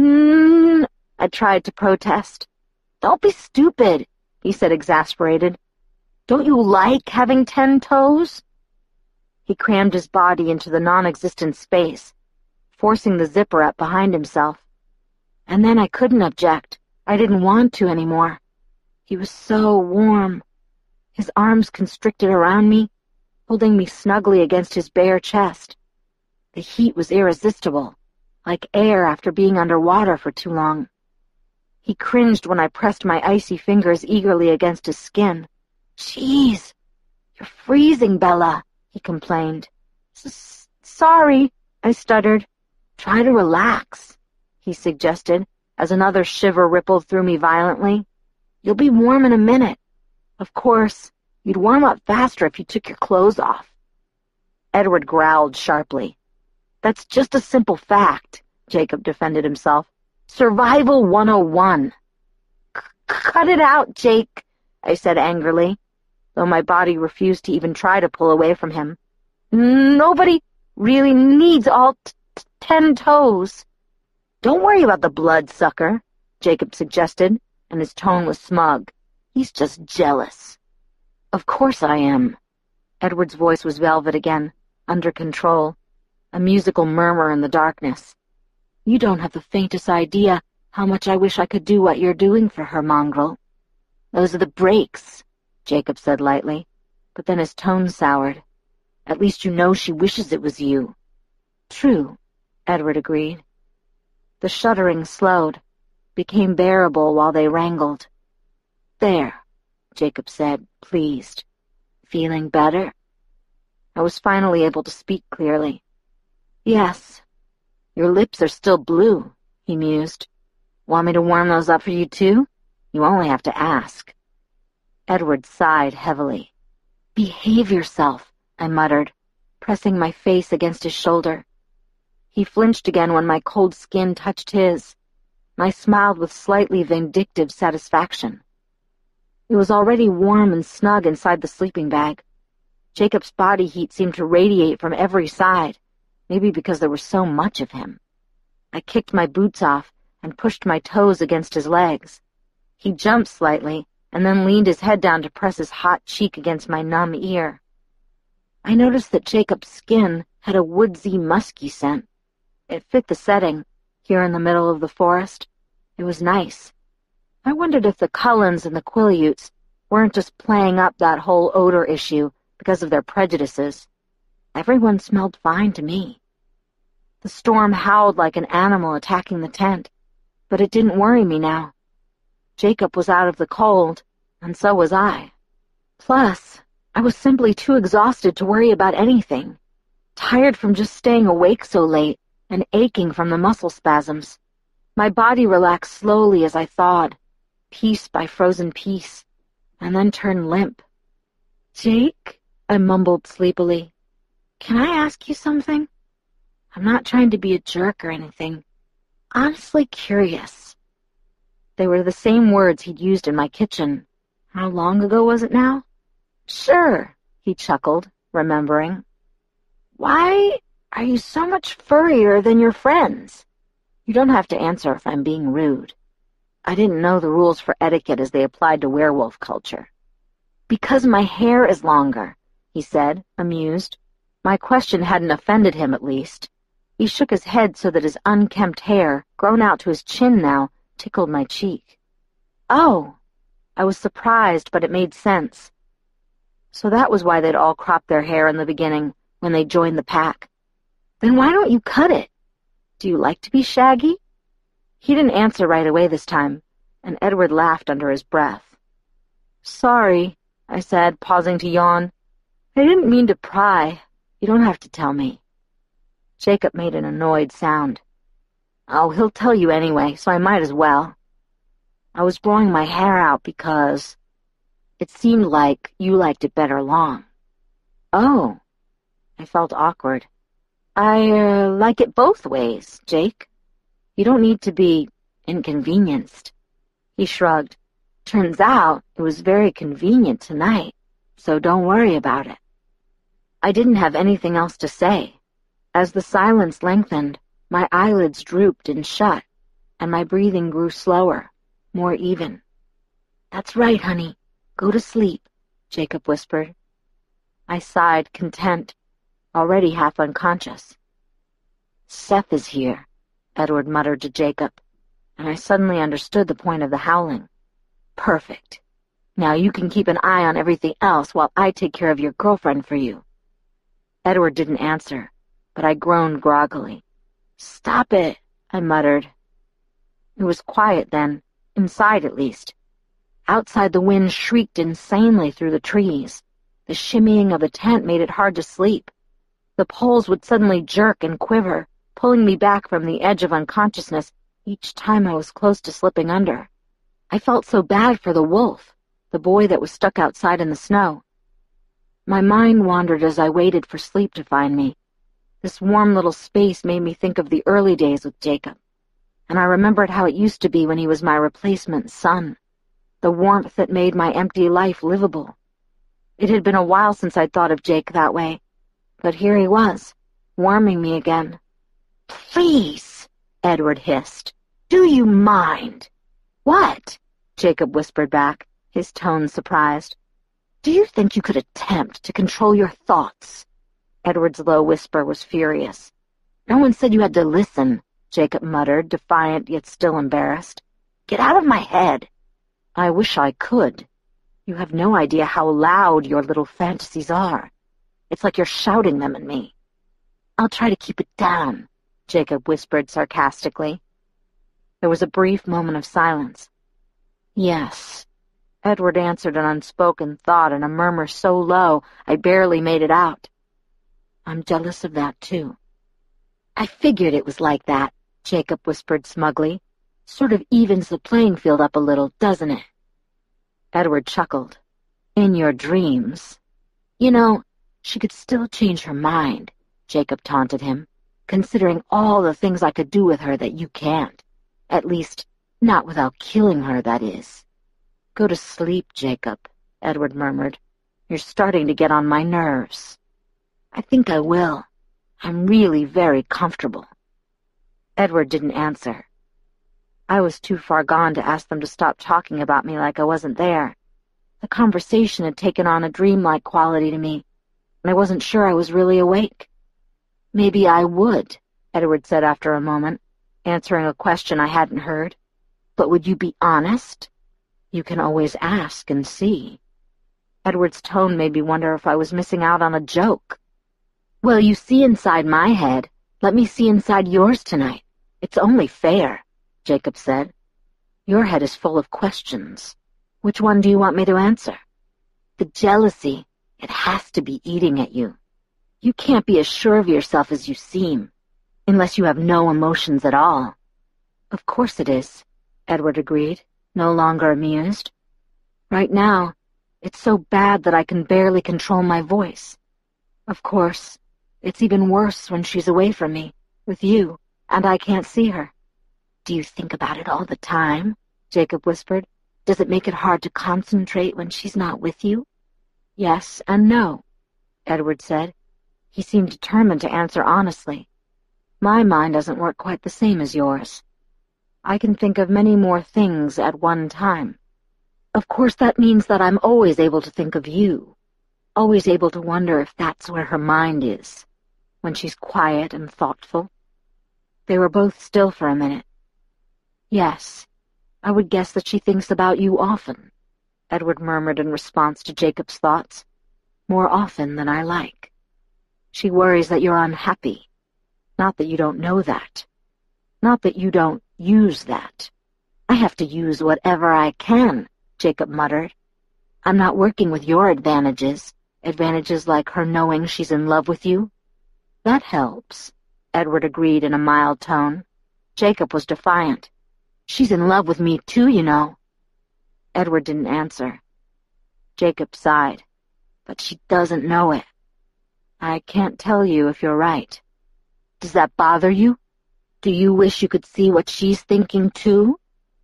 I tried to protest. Don't be stupid, he said, exasperated. Don't you like having 10 toes? He crammed his body into the non-existent space, forcing the zipper up behind himself. And then I couldn't object. I didn't want to anymore. He was so warm. His arms constricted around me, holding me snugly against his bare chest. The heat was irresistible, like air after being underwater for too long. He cringed when I pressed my icy fingers eagerly against his skin. Jeez, you're freezing, Bella, he complained. Sorry, I stuttered. Try to relax, he suggested, as another shiver rippled through me violently. You'll be warm in a minute. Of course, you'd warm up faster if you took your clothes off. Edward growled sharply. That's just a simple fact, Jacob defended himself. Survival 101. Cut it out, Jake, I said angrily, though my body refused to even try to pull away from him. Nobody really needs all 10 toes. Don't worry about the bloodsucker, Jacob suggested, and his tone was smug. He's just jealous. Of course I am. Edward's voice was velvet again, under control, a musical murmur in the darkness. You don't have the faintest idea how much I wish I could do what you're doing for her, mongrel. Those are the breaks, Jacob said lightly, but then his tone soured. At least you know she wishes it was you. True, Edward agreed. The shuddering slowed, became bearable while they wrangled. There, Jacob said, pleased. Feeling better? I was finally able to speak clearly. Yes. Your lips are still blue, he mused. Want me to warm those up for you too? You only have to ask. Edward sighed heavily. Behave yourself, I muttered, pressing my face against his shoulder. He flinched again when my cold skin touched his, and I smiled with slightly vindictive satisfaction. It was already warm and snug inside the sleeping bag. Jacob's body heat seemed to radiate from every side, maybe because there was so much of him. I kicked my boots off and pushed my toes against his legs. He jumped slightly and then leaned his head down to press his hot cheek against my numb ear. I noticed that Jacob's skin had a woodsy, musky scent. It fit the setting, here in the middle of the forest. It was nice. I wondered if the Cullens and the Quileutes weren't just playing up that whole odor issue because of their prejudices. Everyone smelled fine to me. The storm howled like an animal attacking the tent, but it didn't worry me now. Jacob was out of the cold, and so was I. Plus, I was simply too exhausted to worry about anything, tired from just staying awake so late and aching from the muscle spasms. My body relaxed slowly as I thawed, piece by frozen piece, and then turned limp. Jake, I mumbled sleepily, can I ask you something? I'm not trying to be a jerk or anything. Honestly curious. They were the same words he'd used in my kitchen. How long ago was it now? Sure, he chuckled, remembering. Why are you so much furrier than your friends? You don't have to answer if I'm being rude. I didn't know the rules for etiquette as they applied to werewolf culture. Because my hair is longer, he said, amused. My question hadn't offended him, at least. He shook his head so that his unkempt hair, grown out to his chin now, tickled my cheek. Oh! I was surprised, but it made sense. So that was why they'd all cropped their hair in the beginning, when they joined the pack. Then why don't you cut it? Do you like to be shaggy? He didn't answer right away this time, and Edward laughed under his breath. "Sorry," I said, pausing to yawn. "I didn't mean to pry. You don't have to tell me." Jacob made an annoyed sound. "Oh, he'll tell you anyway, so I might as well. I was growing my hair out because it seemed like you liked it better long." "Oh." I felt awkward. "I like it both ways, Jake. You don't need to be inconvenienced." He shrugged. "Turns out it was very convenient tonight, so don't worry about it." I didn't have anything else to say. As the silence lengthened, my eyelids drooped and shut, and my breathing grew slower, more even. "That's right, honey. Go to sleep," Jacob whispered. I sighed, content, already half unconscious. "Seth is here," Edward muttered to Jacob, and I suddenly understood the point of the howling. "Perfect. Now you can keep an eye on everything else while I take care of your girlfriend for you." Edward didn't answer, but I groaned groggily. "Stop it," I muttered. It was quiet then, inside at least. Outside, the wind shrieked insanely through the trees. The shimmying of the tent made it hard to sleep. The poles would suddenly jerk and quiver, pulling me back from the edge of unconsciousness each time I was close to slipping under. I felt so bad for the wolf, the boy that was stuck outside in the snow. My mind wandered as I waited for sleep to find me. This warm little space made me think of the early days with Jacob, and I remembered how it used to be when he was my replacement son, the warmth that made my empty life livable. It had been a while since I'd thought of Jake that way, but here he was, warming me again. "Please," Edward hissed. "Do you mind?" "What?" Jacob whispered back, his tone surprised. "Do you think you could attempt to control your thoughts?" Edward's low whisper was furious. "No one said you had to listen," Jacob muttered, defiant yet still embarrassed. "Get out of my head." "I wish I could. You have no idea how loud your little fantasies are. It's like you're shouting them at me." "I'll try to keep it down," Jacob whispered sarcastically. There was a brief moment of silence. "Yes," Edward answered an unspoken thought in a murmur so low I barely made it out. "I'm jealous of that, too." "I figured it was like that," Jacob whispered smugly. "Sort of evens the playing field up a little, doesn't it?" Edward chuckled. "In your dreams." "You know, she could still change her mind," Jacob taunted him, "considering all the things I could do with her that you can't. At least, not without killing her, that is." "Go to sleep, Jacob," Edward murmured. "You're starting to get on my nerves." "I think I will. I'm really very comfortable." Edward didn't answer. I was too far gone to ask them to stop talking about me like I wasn't there. The conversation had taken on a dreamlike quality to me, and I wasn't sure I was really awake. "Maybe I would," Edward said after a moment, answering a question I hadn't heard. "But would you be honest?" "You can always ask and see." Edward's tone made me wonder if I was missing out on a joke. "Well, you see inside my head. Let me see inside yours tonight. It's only fair," Jacob said. "Your head is full of questions. Which one do you want me to answer?" "The jealousy. It has to be eating at you. You can't be as sure of yourself as you seem, unless you have no emotions at all." "Of course it is," Edward agreed, no longer amused. "Right now, it's so bad that I can barely control my voice. Of course, it's even worse when she's away from me, with you, and I can't see her." "Do you think about it all the time?" Jacob whispered. "Does it make it hard to concentrate when she's not with you?" "Yes and no," Edward said. He seemed determined to answer honestly. "My mind doesn't work quite the same as yours. I can think of many more things at one time. Of course, that means that I'm always able to think of you, always able to wonder if that's where her mind is, when she's quiet and thoughtful." They were both still for a minute. "Yes, I would guess that she thinks about you often," Edward murmured in response to Jacob's thoughts. "More often than I like. She worries that you're unhappy. Not that you don't know that. Not that you don't Use that. I have to use whatever I can, Jacob muttered. I'm not working with your advantages like her knowing she's in love with you. That helps, Edward agreed in a mild tone. Jacob was defiant. She's in love with me too, you know. Edward didn't answer. Jacob sighed. But she doesn't know it. I can't tell you if you're right. Does that bother you? Do you wish you could see what she's thinking too?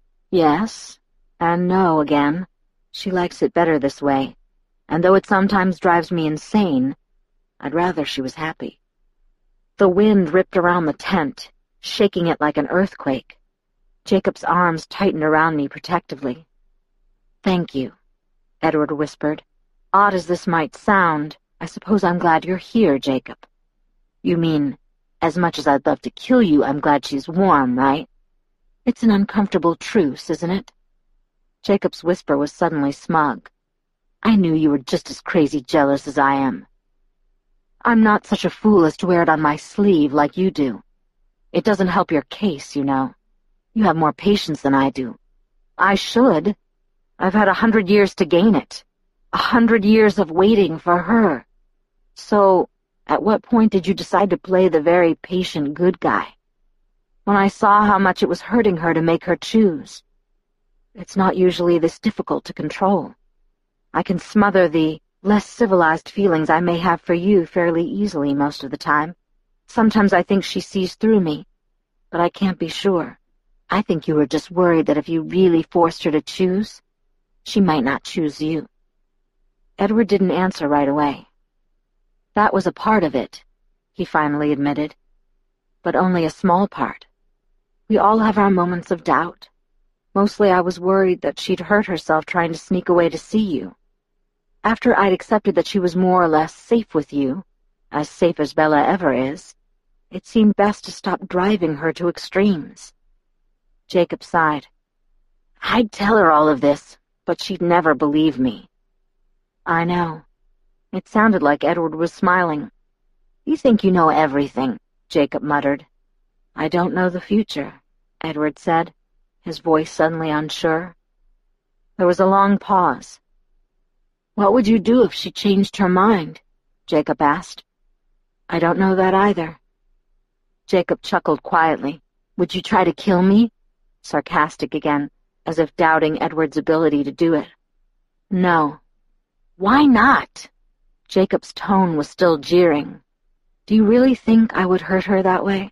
Yes, and no again. She likes it better this way, and though it sometimes drives me insane, I'd rather she was happy. The wind ripped around the tent, shaking it like an earthquake. Jacob's arms tightened around me protectively. Thank you, Edward whispered. Odd as this might sound, I suppose I'm glad you're here, Jacob. You mean, as much as I'd love to kill you, I'm glad she's warm, right? It's an uncomfortable truce, isn't it? Jacob's whisper was suddenly smug. I knew you were just as crazy jealous as I am. I'm not such a fool as to wear it on my sleeve like you do. It doesn't help your case, you know. You have more patience than I do. I should. I've had 100 years to gain it. 100 years of waiting for her. So, at what point did you decide to play the very patient good guy? When I saw how much it was hurting her to make her choose. It's not usually this difficult to control. I can smother the less civilized feelings I may have for you fairly easily most of the time. Sometimes I think she sees through me, but I can't be sure. I think you were just worried that if you really forced her to choose, she might not choose you. Edward didn't answer right away. That was a part of it, he finally admitted, but only a small part. We all have our moments of doubt. Mostly I was worried that she'd hurt herself trying to sneak away to see you. After I'd accepted that she was more or less safe with you, as safe as Bella ever is, it seemed best to stop driving her to extremes. Jacob sighed. I'd tell her all of this, but she'd never believe me. I know. It sounded like Edward was smiling. You think you know everything, Jacob muttered. I don't know the future, Edward said, his voice suddenly unsure. There was a long pause. What would you do if she changed her mind? Jacob asked. I don't know that either. Jacob chuckled quietly. Would you try to kill me? Sarcastic again, as if doubting Edward's ability to do it. No. Why not? Jacob's tone was still jeering. Do you really think I would hurt her that way?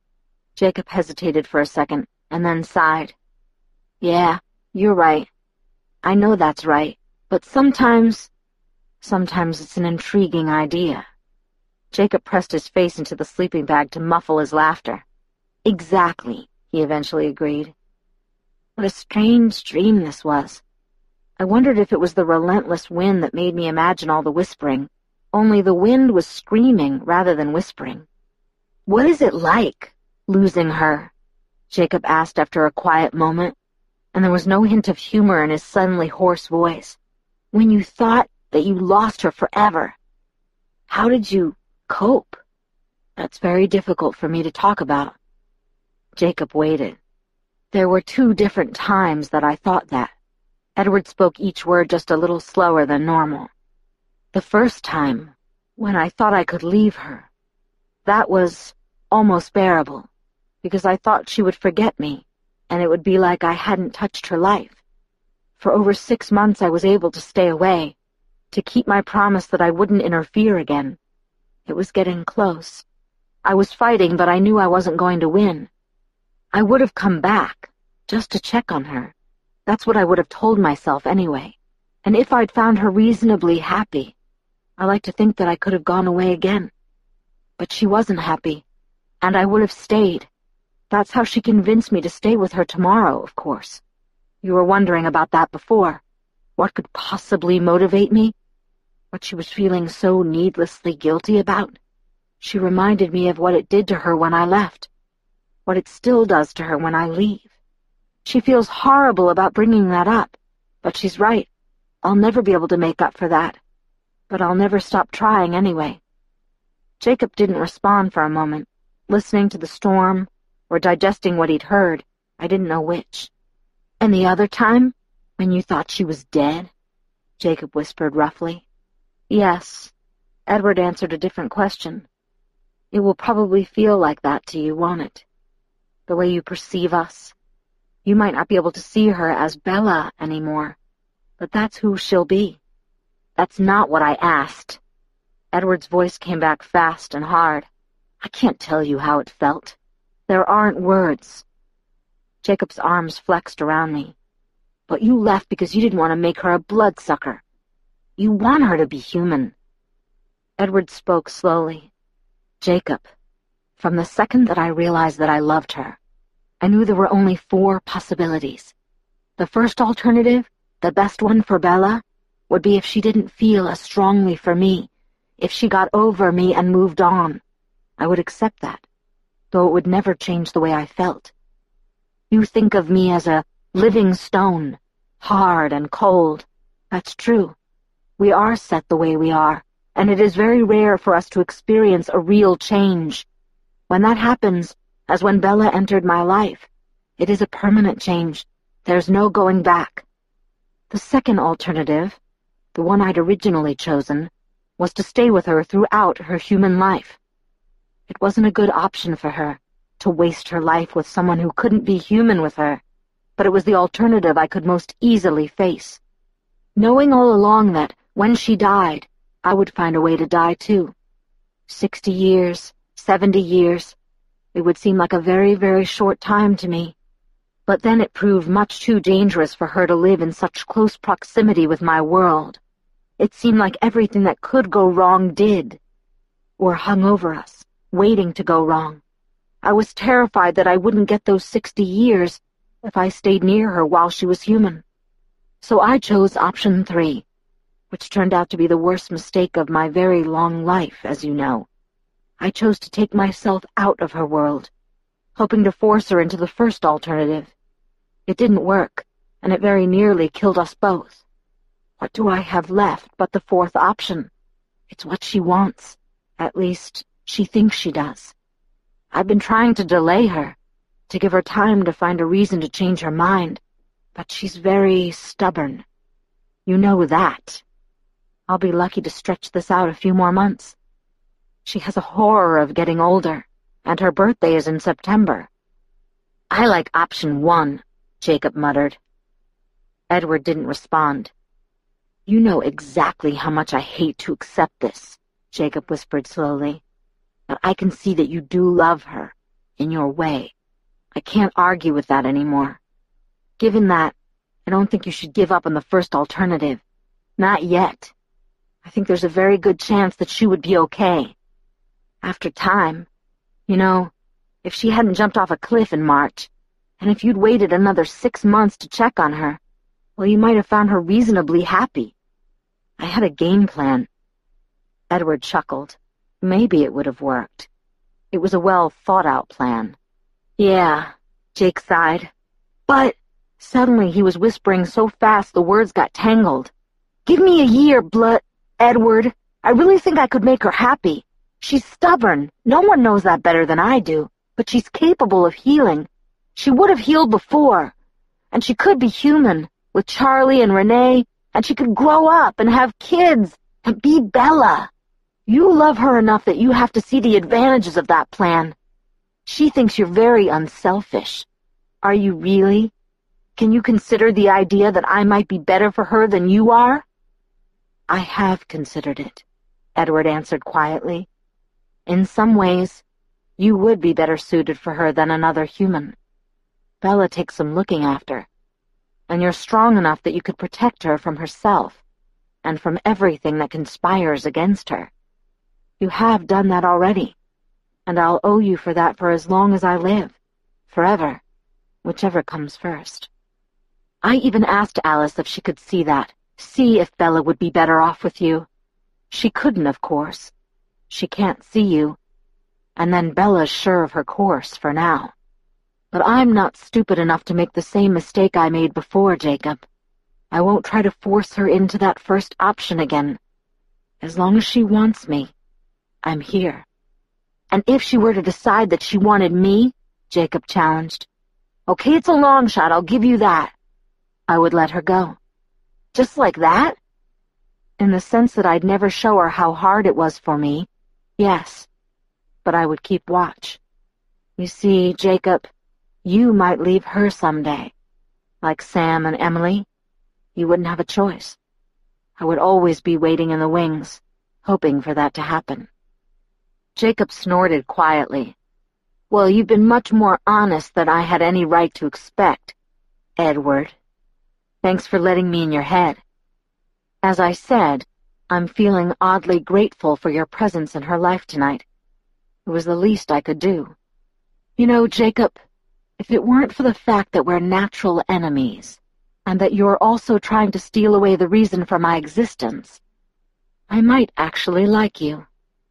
Jacob hesitated for a second, and then sighed. Yeah, you're right. I know that's right, but sometimes it's an intriguing idea. Jacob pressed his face into the sleeping bag to muffle his laughter. Exactly, he eventually agreed. What a strange dream this was. I wondered if it was the relentless wind that made me imagine all the whispering, only the wind was screaming rather than whispering. What is it like, losing her? Jacob asked after a quiet moment, and there was no hint of humor in his suddenly hoarse voice. When you thought that you lost her forever, how did you cope? That's very difficult for me to talk about. Jacob waited. There were 2 different times that I thought that. Edward spoke each word just a little slower than normal. The first time, when I thought I could leave her, that was almost bearable, because I thought she would forget me, and it would be like I hadn't touched her life. For over 6 months I was able to stay away, to keep my promise that I wouldn't interfere again. It was getting close. I was fighting, but I knew I wasn't going to win. I would have come back, just to check on her. That's what I would have told myself anyway. And if I'd found her reasonably happy, I like to think that I could have gone away again. But she wasn't happy, and I would have stayed. That's how she convinced me to stay with her tomorrow, of course. You were wondering about that before. What could possibly motivate me? What she was feeling so needlessly guilty about? She reminded me of what it did to her when I left. What it still does to her when I leave. She feels horrible about bringing that up, but she's right. I'll never be able to make up for that. But I'll never stop trying anyway. Jacob didn't respond for a moment, listening to the storm or digesting what he'd heard, I didn't know which. And the other time, when you thought she was dead? Jacob whispered roughly. Yes. Edward answered a different question. It will probably feel like that to you, won't it? The way you perceive us. You might not be able to see her as Bella anymore, but that's who she'll be. That's not what I asked. Edward's voice came back fast and hard. I can't tell you how it felt. There aren't words. Jacob's arms flexed around me. But you left because you didn't want to make her a bloodsucker. You want her to be human. Edward spoke slowly. Jacob, from the second that I realized that I loved her, I knew there were only 4 possibilities. The first alternative, the best one for Bella, would be if she didn't feel as strongly for me, if she got over me and moved on. I would accept that, though it would never change the way I felt. You think of me as a living stone, hard and cold. That's true. We are set the way we are, and it is very rare for us to experience a real change. When that happens, as when Bella entered my life, it is a permanent change. There's no going back. The second alternative, the one I'd originally chosen, was to stay with her throughout her human life. It wasn't a good option for her, to waste her life with someone who couldn't be human with her, but it was the alternative I could most easily face. Knowing all along that, when she died, I would find a way to die too. 60 years, 70 years, it would seem like a very, very short time to me. But then it proved much too dangerous for her to live in such close proximity with my world. It seemed like everything that could go wrong did, or hung over us, waiting to go wrong. I was terrified that I wouldn't get those 60 years if I stayed near her while she was human. So I chose option 3, which turned out to be the worst mistake of my very long life, as you know. I chose to take myself out of her world, hoping to force her into the first alternative. It didn't work, and it very nearly killed us both. What do I have left but the 4th option? It's what she wants. At least, she thinks she does. I've been trying to delay her, to give her time to find a reason to change her mind, but she's very stubborn. You know that. I'll be lucky to stretch this out a few more months. She has a horror of getting older, and her birthday is in September. I like option 1, Jacob muttered. Edward didn't respond. You know exactly how much I hate to accept this, Jacob whispered slowly. But I can see that you do love her, in your way. I can't argue with that anymore. Given that, I don't think you should give up on the first alternative. Not yet. I think there's a very good chance that she would be okay. After time, you know, if she hadn't jumped off a cliff in March, and if you'd waited another 6 months to check on her, well, you might have found her reasonably happy. I had a game plan. Edward chuckled. Maybe it would have worked. It was a well-thought-out plan. Yeah, Jake sighed. But suddenly he was whispering so fast the words got tangled. Give me a year, Edward. I really think I could make her happy. She's stubborn. No one knows that better than I do. But she's capable of healing. She would have healed before. And she could be human, with Charlie and Renee, and she could grow up and have kids and be Bella. You love her enough that you have to see the advantages of that plan. She thinks you're very unselfish. Are you really? Can you consider the idea that I might be better for her than you are? I have considered it, Edward answered quietly. In some ways, you would be better suited for her than another human. Bella takes some looking after, and you're strong enough that you could protect her from herself and from everything that conspires against her. You have done that already, and I'll owe you for that for as long as I live, forever, whichever comes first. I even asked Alice if she could see that, see if Bella would be better off with you. She couldn't, of course. She can't see you, and then Bella's sure of her course for now. But I'm not stupid enough to make the same mistake I made before, Jacob. I won't try to force her into that first option again. As long as she wants me, I'm here. And if she were to decide that she wanted me, Jacob challenged, Okay, it's a long shot, I'll give you that. I would let her go. Just like that? In the sense that I'd never show her how hard it was for me, yes. But I would keep watch. You see, Jacob, you might leave her someday. Like Sam and Emily, you wouldn't have a choice. I would always be waiting in the wings, hoping for that to happen. Jacob snorted quietly. Well, you've been much more honest than I had any right to expect, Edward. Thanks for letting me in your head. As I said, I'm feeling oddly grateful for your presence in her life tonight. It was the least I could do. You know, Jacob, if it weren't for the fact that we're natural enemies, and that you're also trying to steal away the reason for my existence, I might actually like you.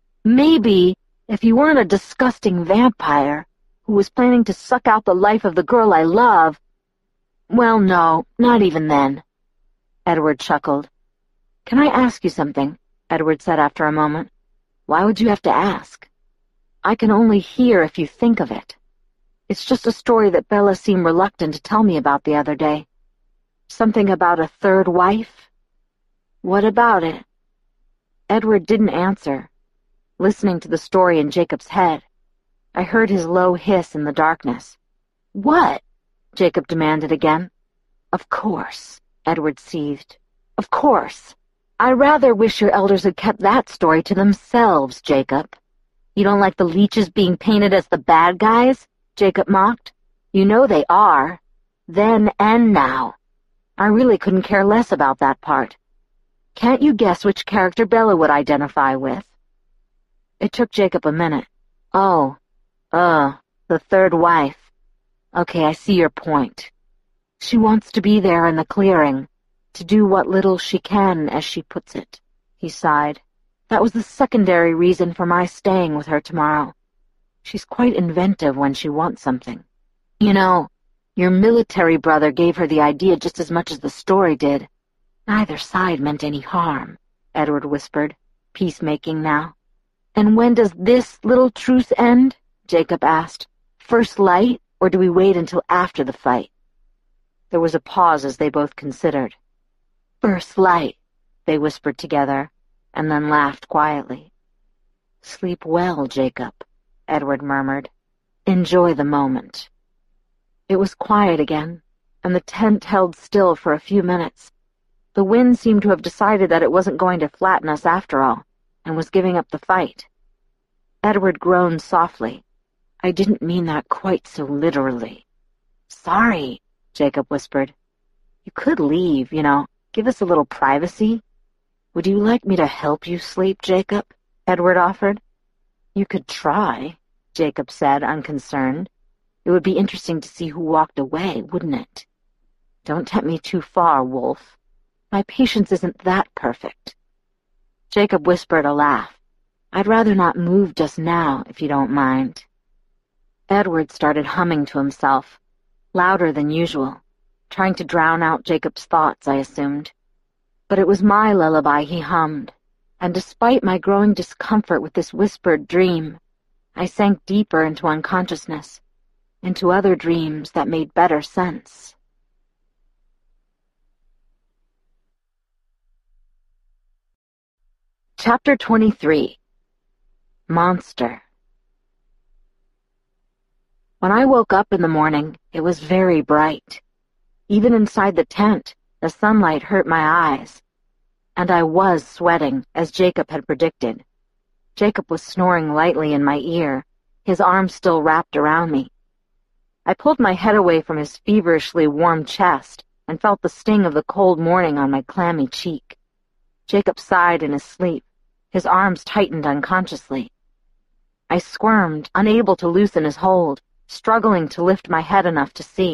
Maybe if you weren't a disgusting vampire who was planning to suck out the life of the girl I love. Well, no, not even then. Edward chuckled. Can I ask you something? Edward said after a moment. Why would you have to ask? I can only hear if you think of it. It's just a story that Bella seemed reluctant to tell me about the other day. Something about a third wife? What about it? Edward didn't answer. Listening to the story in Jacob's head, I heard his low hiss in the darkness. What? Jacob demanded again. Of course, Edward seethed. Of course. I rather wish your elders had kept that story to themselves, Jacob. You don't like the leeches being painted as the bad guys? Jacob mocked. You know they are. Then and now. I really couldn't care less about that part. Can't you guess which character Bella would identify with? It took Jacob a minute. Oh, the third wife. Okay, I see your point. She wants to be there in the clearing, to do what little she can, as she puts it. He sighed. That was the secondary reason for my staying with her tomorrow. She's quite inventive when she wants something. You know, your military brother gave her the idea just as much as the story did. Neither side meant any harm, Edward whispered, peacemaking now. And when does this little truce end? Jacob asked. First light, or do we wait until after the fight? There was a pause as they both considered. First light, they whispered together, and then laughed quietly. Sleep well, Jacob, Edward murmured. Enjoy the moment. It was quiet again, and the tent held still for a few minutes. The wind seemed to have decided that it wasn't going to flatten us after all, and was giving up the fight. Edward groaned softly. I didn't mean that quite so literally. Sorry, Jacob whispered. You could leave, give us a little privacy. Would you like me to help you sleep, Jacob? Edward offered. You could try, Jacob said, unconcerned. It would be interesting to see who walked away, wouldn't it? Don't tempt me too far, Wolf. My patience isn't that perfect. Jacob whispered a laugh. I'd rather not move just now, if you don't mind. Edward started humming to himself, louder than usual, trying to drown out Jacob's thoughts, I assumed. But it was my lullaby he hummed, and despite my growing discomfort with this whispered dream, I sank deeper into unconsciousness, into other dreams that made better sense. Chapter 23. Monster. When I woke up in the morning, it was very bright. Even inside the tent, the sunlight hurt my eyes. And I was sweating, as Jacob had predicted. Jacob was snoring lightly in my ear, his arms still wrapped around me. I pulled my head away from his feverishly warm chest and felt the sting of the cold morning on my clammy cheek. Jacob sighed in his sleep. His arms tightened unconsciously. I squirmed, unable to loosen his hold, struggling to lift my head enough to see.